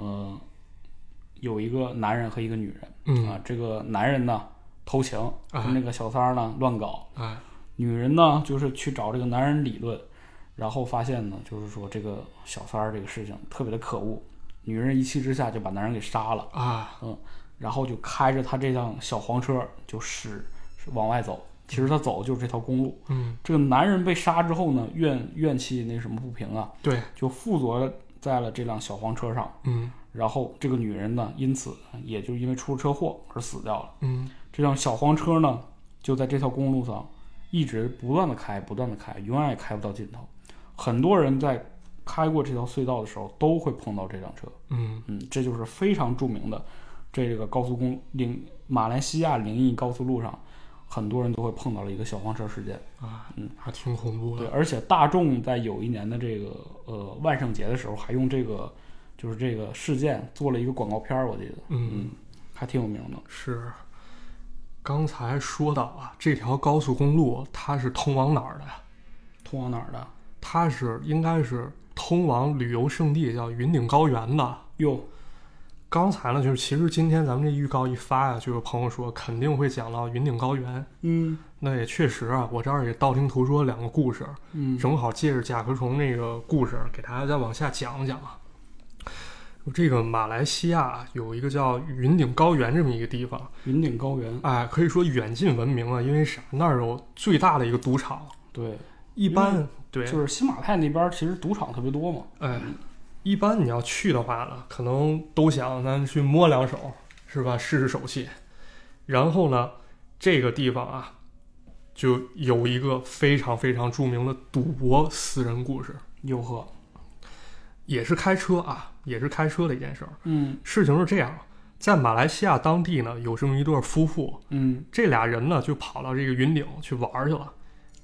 有一个男人和一个女人这个男人呢偷情，跟那个小三儿呢乱搞，女人呢就是去找这个男人理论，然后发现呢就是说这个小三儿这个事情特别的可恶，女人一气之下就把男人给杀了然后就开着他这辆小黄车就往外走，其实他走的就是这条公路。这个男人被杀之后呢，怨气那什么不平啊， 对， 就附着在了这辆小黄车上。然后这个女人呢，因此也就因为出了车祸而死掉了。这辆小黄车呢，就在这条公路上一直不断的开，永远也开不到尽头。很多人在开过这条隧道的时候，都会碰到这辆车。这就是非常著名的这个高速公路马来西亚灵异高速路上，很多人都会碰到了一个小黄车事件还挺恐怖的。 对，而且大众在有一年的这个万圣节的时候，还用这个事件做了一个广告片，我记得还挺有名的。 是。刚才说到啊，这条高速公路它是通往哪儿的？ 通往哪儿的？ 它应该是通往旅游胜地，叫云顶高原的。 哟， 刚才呢，就是其实今天咱们这预告一发呀，就有朋友说肯定会讲到云顶高原。那也确实啊，我这儿也道听途说2个故事，正好借着甲壳虫那个故事给大家再往下讲讲啊。这个马来西亚有一个叫云顶高原这么一个地方。 云顶高原， 可以说远近闻名了，因为啥？那儿有最大的一个赌场。 对， 一般对， 就是新马泰那边其实赌场特别多嘛。 一般你要去的话呢，可能都想咱去摸2手，是吧？试试手气。然后呢，这个地方啊，就有一个非常非常著名的赌博私人故事。 哟呵。 也是开车的一件事儿。事情是这样，在马来西亚当地呢，有这么一对夫妇。这俩人呢就跑到这个云顶去玩去了。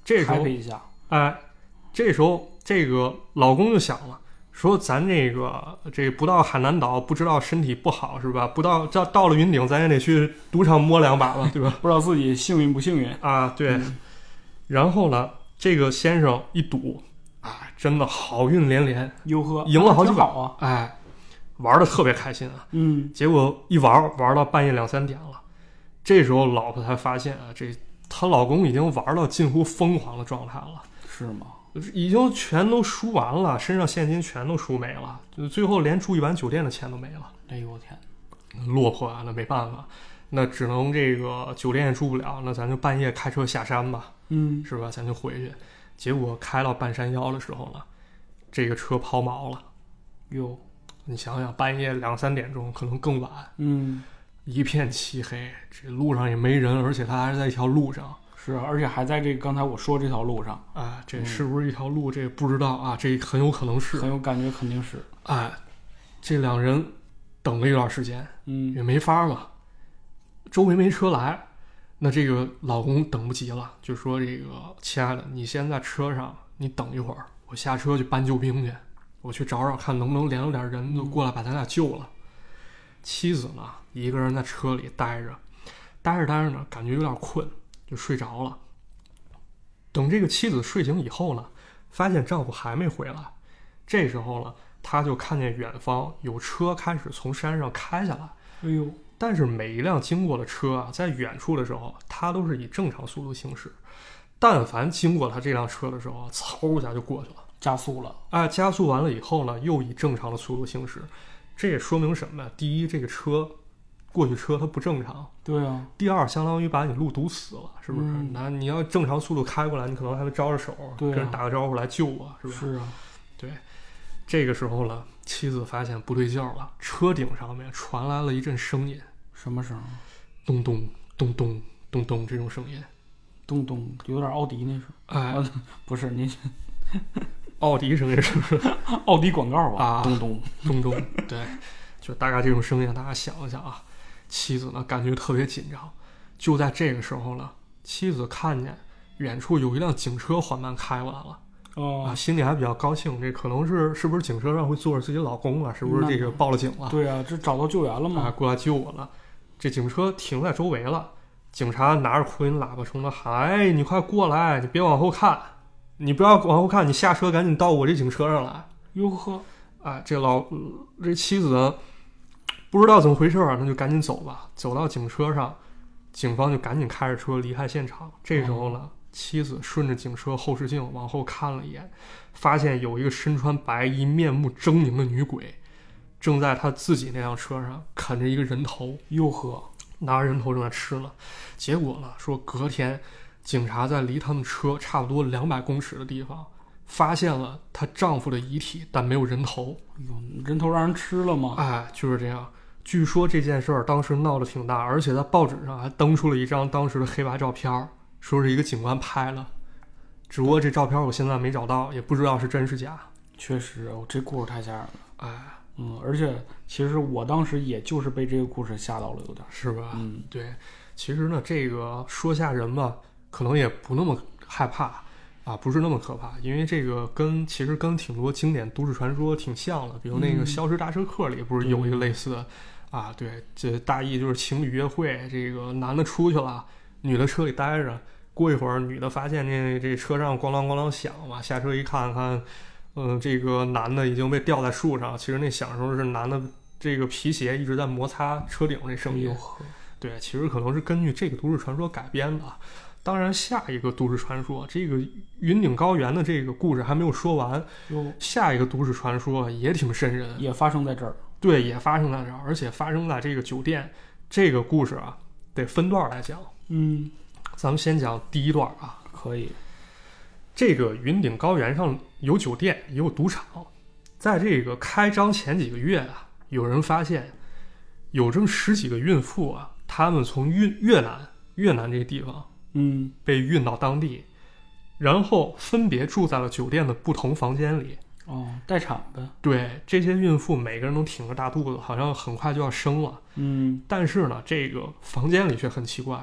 这时候一下， 这时候这个老公就想了，说咱这不到海南岛不知道身体不好是吧？到了云顶咱也得去赌场摸2把吧，对吧？ 不知道自己幸运不幸运啊？对。然后呢，这个先生一赌真的好运连连， 哟呵， 赢了好几把啊！ 玩的特别开心啊。结果一玩到半夜2、3点了，这时候老婆才发现她老公已经玩到近乎疯狂的状态了。 是吗？ 已经全都输完了，身上现金全都输没了，就最后连住一晚酒店的钱都没了。 哎呦我天， 落魄啊！那没办法，那只能这个酒店也住不了，那咱就半夜开车下山吧，是吧？咱就回去。结果开到半山腰的时候呢，这个车抛锚了。 哟， 你想想，半夜2、3点钟，可能更晚，一片漆黑，这路上也没人，而且他还是在一条路上。 是啊，而且还在刚才我说这条路上这是不是一条路？这不知道啊，这很有可能是， 很有感觉，肯定是。 这两人等了一段时间，也没法嘛，周围没车来，那这个老公等不及了，就说：“这个亲爱的，你先在车上，你等一会儿，我下车去搬救兵去，我去找找看能不能连了点人，就过来把咱俩救了。”妻子呢，一个人在车里待着呢，感觉有点困。就睡着了。等这个妻子睡醒以后呢，发现丈夫还没回来。这时候呢，她就看见远方有车开始从山上开下来。 哎呦！ 但是每一辆经过的车在远处的时候，它都是以正常速度行驶。但凡经过他这辆车的时候，嗖一下就过去了， 加速了。 加速完了以后呢，又以正常的速度行驶。这也说明什么呢？第一，这个过去车它不正常， 对啊。 第二，相当于把你路堵死了，是不是？那你要正常速度开过来，你可能还会招着手，跟人打个招呼来救我，是吧？ 是啊， 对。这个时候呢，妻子发现不对劲了，车顶上面传来了一阵声音。 什么声？ 咚咚咚咚咚咚，这种声音。 咚咚，有点奥迪那声。不是您。 奥迪声音是不是？ 奥迪广告吧？咚咚咚咚，对，就大概这种声音，大家想一想啊。妻子呢，感觉特别紧张。就在这个时候呢，妻子看见远处有一辆警车缓慢开过来了。心里还比较高兴，这可能是不是警车上会坐着自己老公啊？是不是这个报了警了？ 对啊，这找到救援了吗？ 过来救我了。这警车停在周围了，警察拿着扩音喇叭冲他喊：“哎，你快过来，你别往后看，你不要往后看，你下车赶紧到我这警车上来。” 哟呵， 这妻子不知道怎么回事啊，那就赶紧走吧。走到警车上，警方就赶紧开着车离开现场。这时候呢，妻子顺着警车后视镜往后看了一眼，发现有一个身穿白衣、面目狰狞的女鬼，正在她自己那辆车上啃着一个人头。 哟呵， 拿着人头正在吃呢。结果呢，说隔天警察在离他们车差不多200公尺的地方发现了她丈夫的遗体，但没有人头。 人头让人吃了吗？ 就是这样。据说这件事儿当时闹得挺大，而且在报纸上还登出了一张当时的黑白照片，说是一个警官拍了。只不过这照片我现在没找到，也不知道是真是假。 确实，这故事太吓人了。而且其实我当时也就是被这个故事吓到了，有点， 是吧？对。其实呢，这个说吓人吧，可能也不那么害怕不是那么可怕，因为这个其实跟挺多经典都市传说挺像的，比如那个《消失大车客》里不是有一个类似的对，这大意就是情侣约会，这个男的出去了，女的车里待着，过一会儿女的发现这车上咣啷咣啷响嘛，下车一看，这个男的已经被吊在树上，其实那响声是男的这个皮鞋一直在摩擦车顶那声音。对，其实可能是根据这个都市传说改编的。当然，下一个都市传说，这个云顶高原的这个故事还没有说完。下一个都市传说也挺瘆人， 也发生在这儿。 对，也发生在这儿，而且发生在这个酒店。这个故事得分段来讲。咱们先讲第一段可以。 这个云顶高原上有酒店，也有赌场。在这个开张前几个月有人发现有这么10几个孕妇他们从越南这个地方被运到当地，然后分别住在了酒店的不同房间里。 待产呗。 对，这些孕妇每个人都挺着大肚子，好像很快就要生了。但是呢，这个房间里却很奇怪，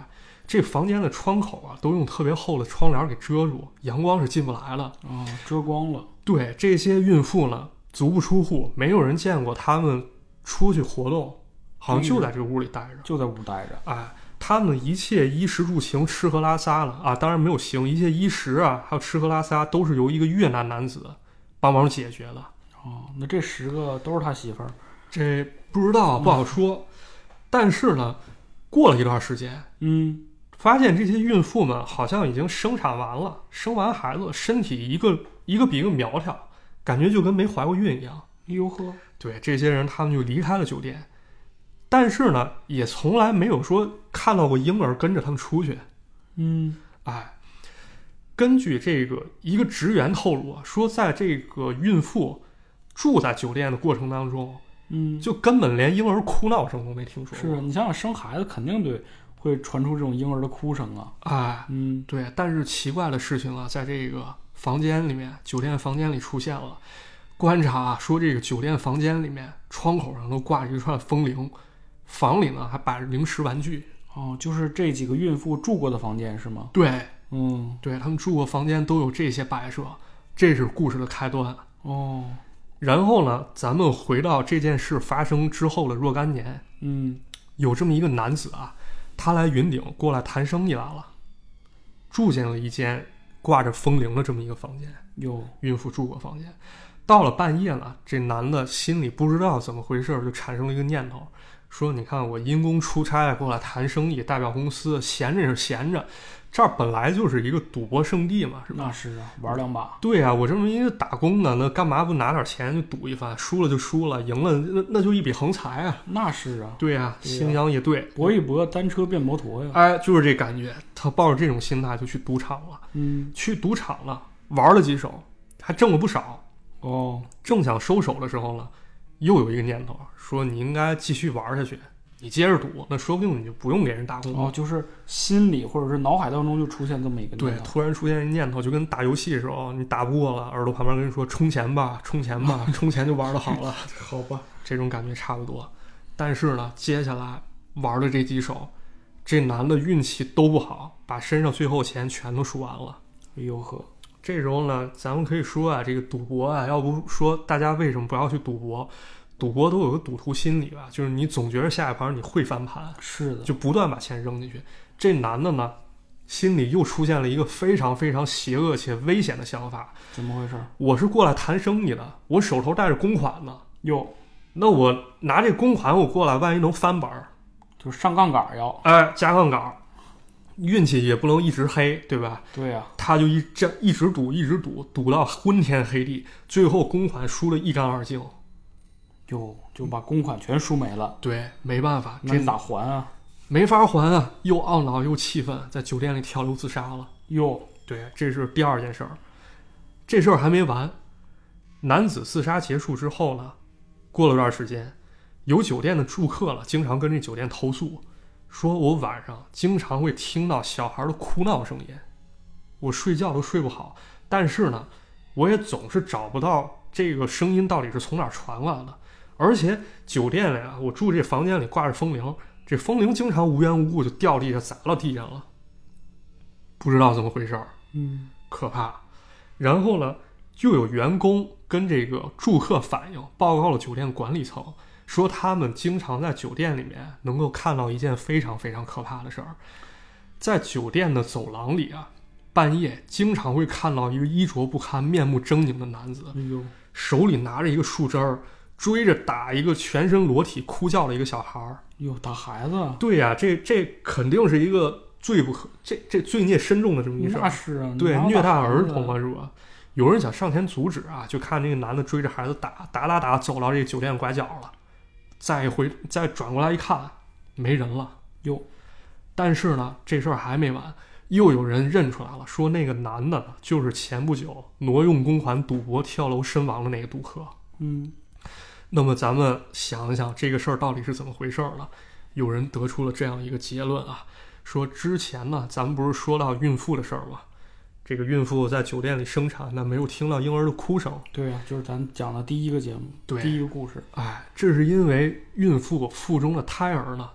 这房间的窗口啊都用特别厚的窗帘给遮住，阳光是进不来了。 遮光了。 对，这些孕妇呢足不出户，没有人见过他们出去活动，好像就在这个屋里待着， 就在屋待着。 哎，他们一切衣食住行、吃喝拉撒了啊，当然没有行，一切衣食啊，还有吃喝拉撒都是由一个越南男子帮忙解决的。 那这10个都是他媳妇儿？ 这不知道，不好说。但是呢，过了一段时间，发现这些孕妇们好像已经生产完了，生完孩子，身体一个比一个苗条，感觉就跟没怀过孕一样。 哟呵， 对，这些人他们就离开了酒店，但是呢，也从来没有说看到过婴儿跟着他们出去。根据这个一个职员透露说，在这个孕妇住在酒店的过程当中，就根本连婴儿哭闹声都没听说过。 是你想想，生孩子肯定会传出这种婴儿的哭声啊。 对。但是奇怪的事情啊，在这个房间里面，酒店房间里出现了。观察说，这个酒店房间里面窗口上都挂着一串风铃，房里呢还摆着零食玩具。 就是这几个孕妇住过的房间是吗？ 对，对，他们住过房间都有这些摆设，这是故事的开端。然后呢，咱们回到这件事发生之后的若干年，有这么一个男子啊，他来云顶过来谈生意来了，住进了一间挂着风铃的这么一个房间。孕妇住过房间。到了半夜呢，这男的心里不知道怎么回事，就产生了一个念头，说你看我因公出差过来谈生意，代表公司，闲着也是闲着，这儿本来就是一个赌博圣地嘛，是吧？ 那是啊，玩2把。 对啊，我这么一个打工的，那干嘛不拿点钱就赌一番，输了就输了，赢了那就一笔横财啊。 那是啊。 对啊，心想也对， 搏一搏，单车变摩托呀。 哎，就是这感觉。他抱着这种心态就去赌场了。去赌场了，玩了几手，还挣了不少。正想收手的时候呢，又有一个念头，说你应该继续玩下去，你接着赌，那说不定你就不用给人打工。 就是心里或者是脑海当中就出现这么一个念头。 对，突然出现一念头，就跟打游戏的时候，你打不过了，耳朵旁边跟人说充钱吧，充钱吧，充钱就玩得好了。 好吧， 这种感觉差不多。但是呢，接下来玩的这几手，这男的运气都不好，把身上最后钱全都输完了。 哟呵。 这时候呢，咱们可以说啊，这个赌博啊，要不说大家为什么不要去赌博？赌博都有个赌徒心理吧，就是你总觉得下一盘你会翻盘， 是的， 就不断把钱扔进去。这男的呢，心里又出现了一个非常非常邪恶且危险的想法。 怎么回事？ 我是过来谈生意的，我手头带着公款呢。那我拿这公款我过来，万一能翻本， 就上杠杆要。 加杠杆。运气也不能一直黑，对吧？ 对呀， 他就一直赌，赌到昏天黑地，最后公款输了一干二净， 就把公款全输没了。 对，没办法， 这咋还啊？ 没法还啊，又懊恼又气愤，在酒店里跳楼自杀了。对，这是第二件事儿。这事儿还没完，男子自杀结束之后呢，过了段时间，有酒店的住客了，经常跟这酒店投诉。说我晚上经常会听到小孩的哭闹声音，我睡觉都睡不好，但是呢，我也总是找不到这个声音到底是从哪儿传来的。而且酒店里啊，我住这房间里挂着风铃，这风铃经常无缘无故就掉地下砸到地上了，不知道怎么回事儿，可怕。然后呢，就有员工跟这个住客反映，报告了酒店管理层。说他们经常在酒店里面能够看到一件非常非常可怕的事儿，在酒店的走廊里啊，半夜经常会看到一个衣着不堪、面目狰狞的男子，手里拿着一个树枝儿，追着打一个全身裸体哭叫的一个小孩儿。 打孩子？ 对呀，这肯定是一个罪不可，这罪孽深重的这么一事儿。 那是啊， 对，虐待儿童啊，是吧？有人想上前阻止啊，就看这个男的追着孩子打，走到这个酒店拐角了。再转过来一看，没人了。但是呢，这事儿还没完，又有人认出来了，说那个男的就是前不久挪用公款赌博跳楼身亡的那个赌客。那么咱们想一想这个事儿到底是怎么回事呢？有人得出了这样一个结论啊，说之前呢，咱们不是说到孕妇的事儿吗？这个孕妇在酒店里生产，但没有听到婴儿的哭声。 对啊，就是咱讲的第一个节目， 对， 第一个故事。 这是因为孕妇腹中的胎儿呢，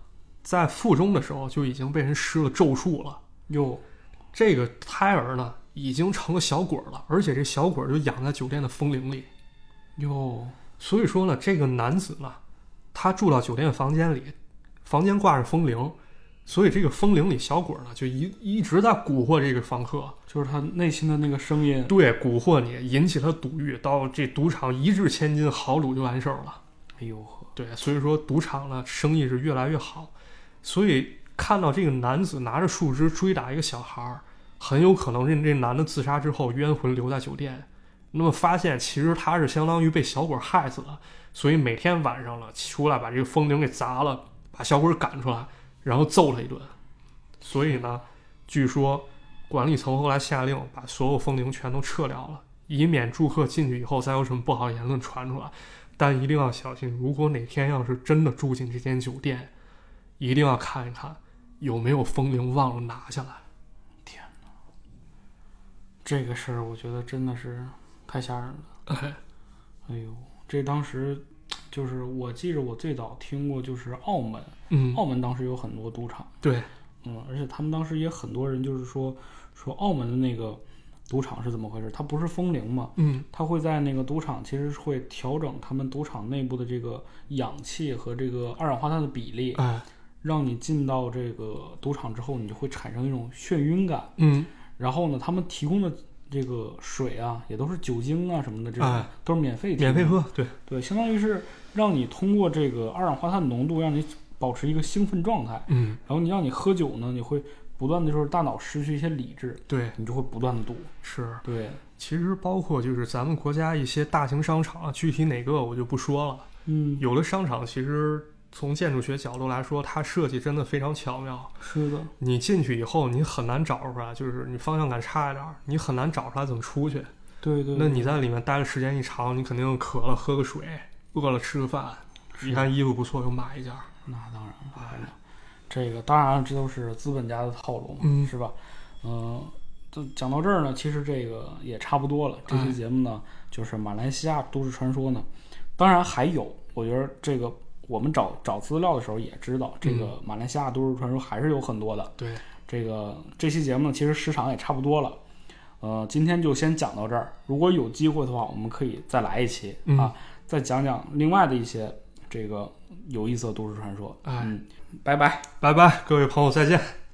在腹中的时候就已经被人施了咒术了。 哟， 这个胎儿呢已经成了小鬼了，而且这小鬼就养在酒店的风铃里。 哟， 所以说呢，这个男子呢，他住到酒店房间里，房间挂着风铃，所以这个风铃里小鬼呢就一直在蛊惑这个房客， 就是他内心的那个声音， 对，蛊惑你，引起他赌欲，到这赌场一掷千金，豪赌就完事儿了。 哎呦， 对，所以说赌场呢生意是越来越好。所以看到这个男子拿着树枝追打一个小孩，很有可能这男的自杀之后冤魂留在酒店，那么发现其实他是相当于被小鬼害死了，所以每天晚上了出来把这个风铃给砸了，把小鬼赶出来，然后揍他一顿。所以呢，据说管理层后来下令把所有风铃全都撤掉了，以免住客进去以后再有什么不好的言论传出来。但一定要小心，如果哪天要是真的住进这间酒店，一定要看一看有没有风铃忘了拿下来。 天哪，这个事儿我觉得真的是太吓人了。哎呦，这当时就是我记着我最早听过就是澳门，澳门当时有很多赌场， 对， 而且他们当时也很多人就是说澳门的那个赌场是怎么回事？它不是风铃嘛，它会在那个赌场其实会调整他们赌场内部的这个氧气和这个二氧化碳的比例，让你进到这个赌场之后，你就会产生一种眩晕感。然后呢，他们提供的这个水啊，也都是酒精啊什么的，这种都是免费喝。对， 相当于是让你通过这个二氧化碳浓度，让你保持一个兴奋状态。然后让你喝酒呢，你会不断的就是大脑失去一些理智， 对， 你就会不断的赌。 是， 对。 其实包括就是咱们国家一些大型商场，具体哪个我就不说了。有的商场其实从建筑学角度来说，它设计真的非常巧妙。 是的， 你进去以后，你很难找出来，就是你方向感差一点，你很难找出来怎么出去。 对。 那你在里面待的时间一长，你肯定渴了喝个水，饿了吃个饭，一看衣服不错又买一件。 那当然了，这个当然这都是资本家的套路嘛，是吧？就讲到这儿呢，其实这个也差不多了。这期节目呢，就是马来西亚都市传说呢，当然还有，我觉得这个我们找资料的时候也知道，这个马来西亚都市传说还是有很多的。 对， 这期节目呢，其实时长也差不多了。今天就先讲到这儿。如果有机会的话，我们可以再来一期再讲讲另外的一些这个有意思的都市传说。拜拜， 各位朋友再见。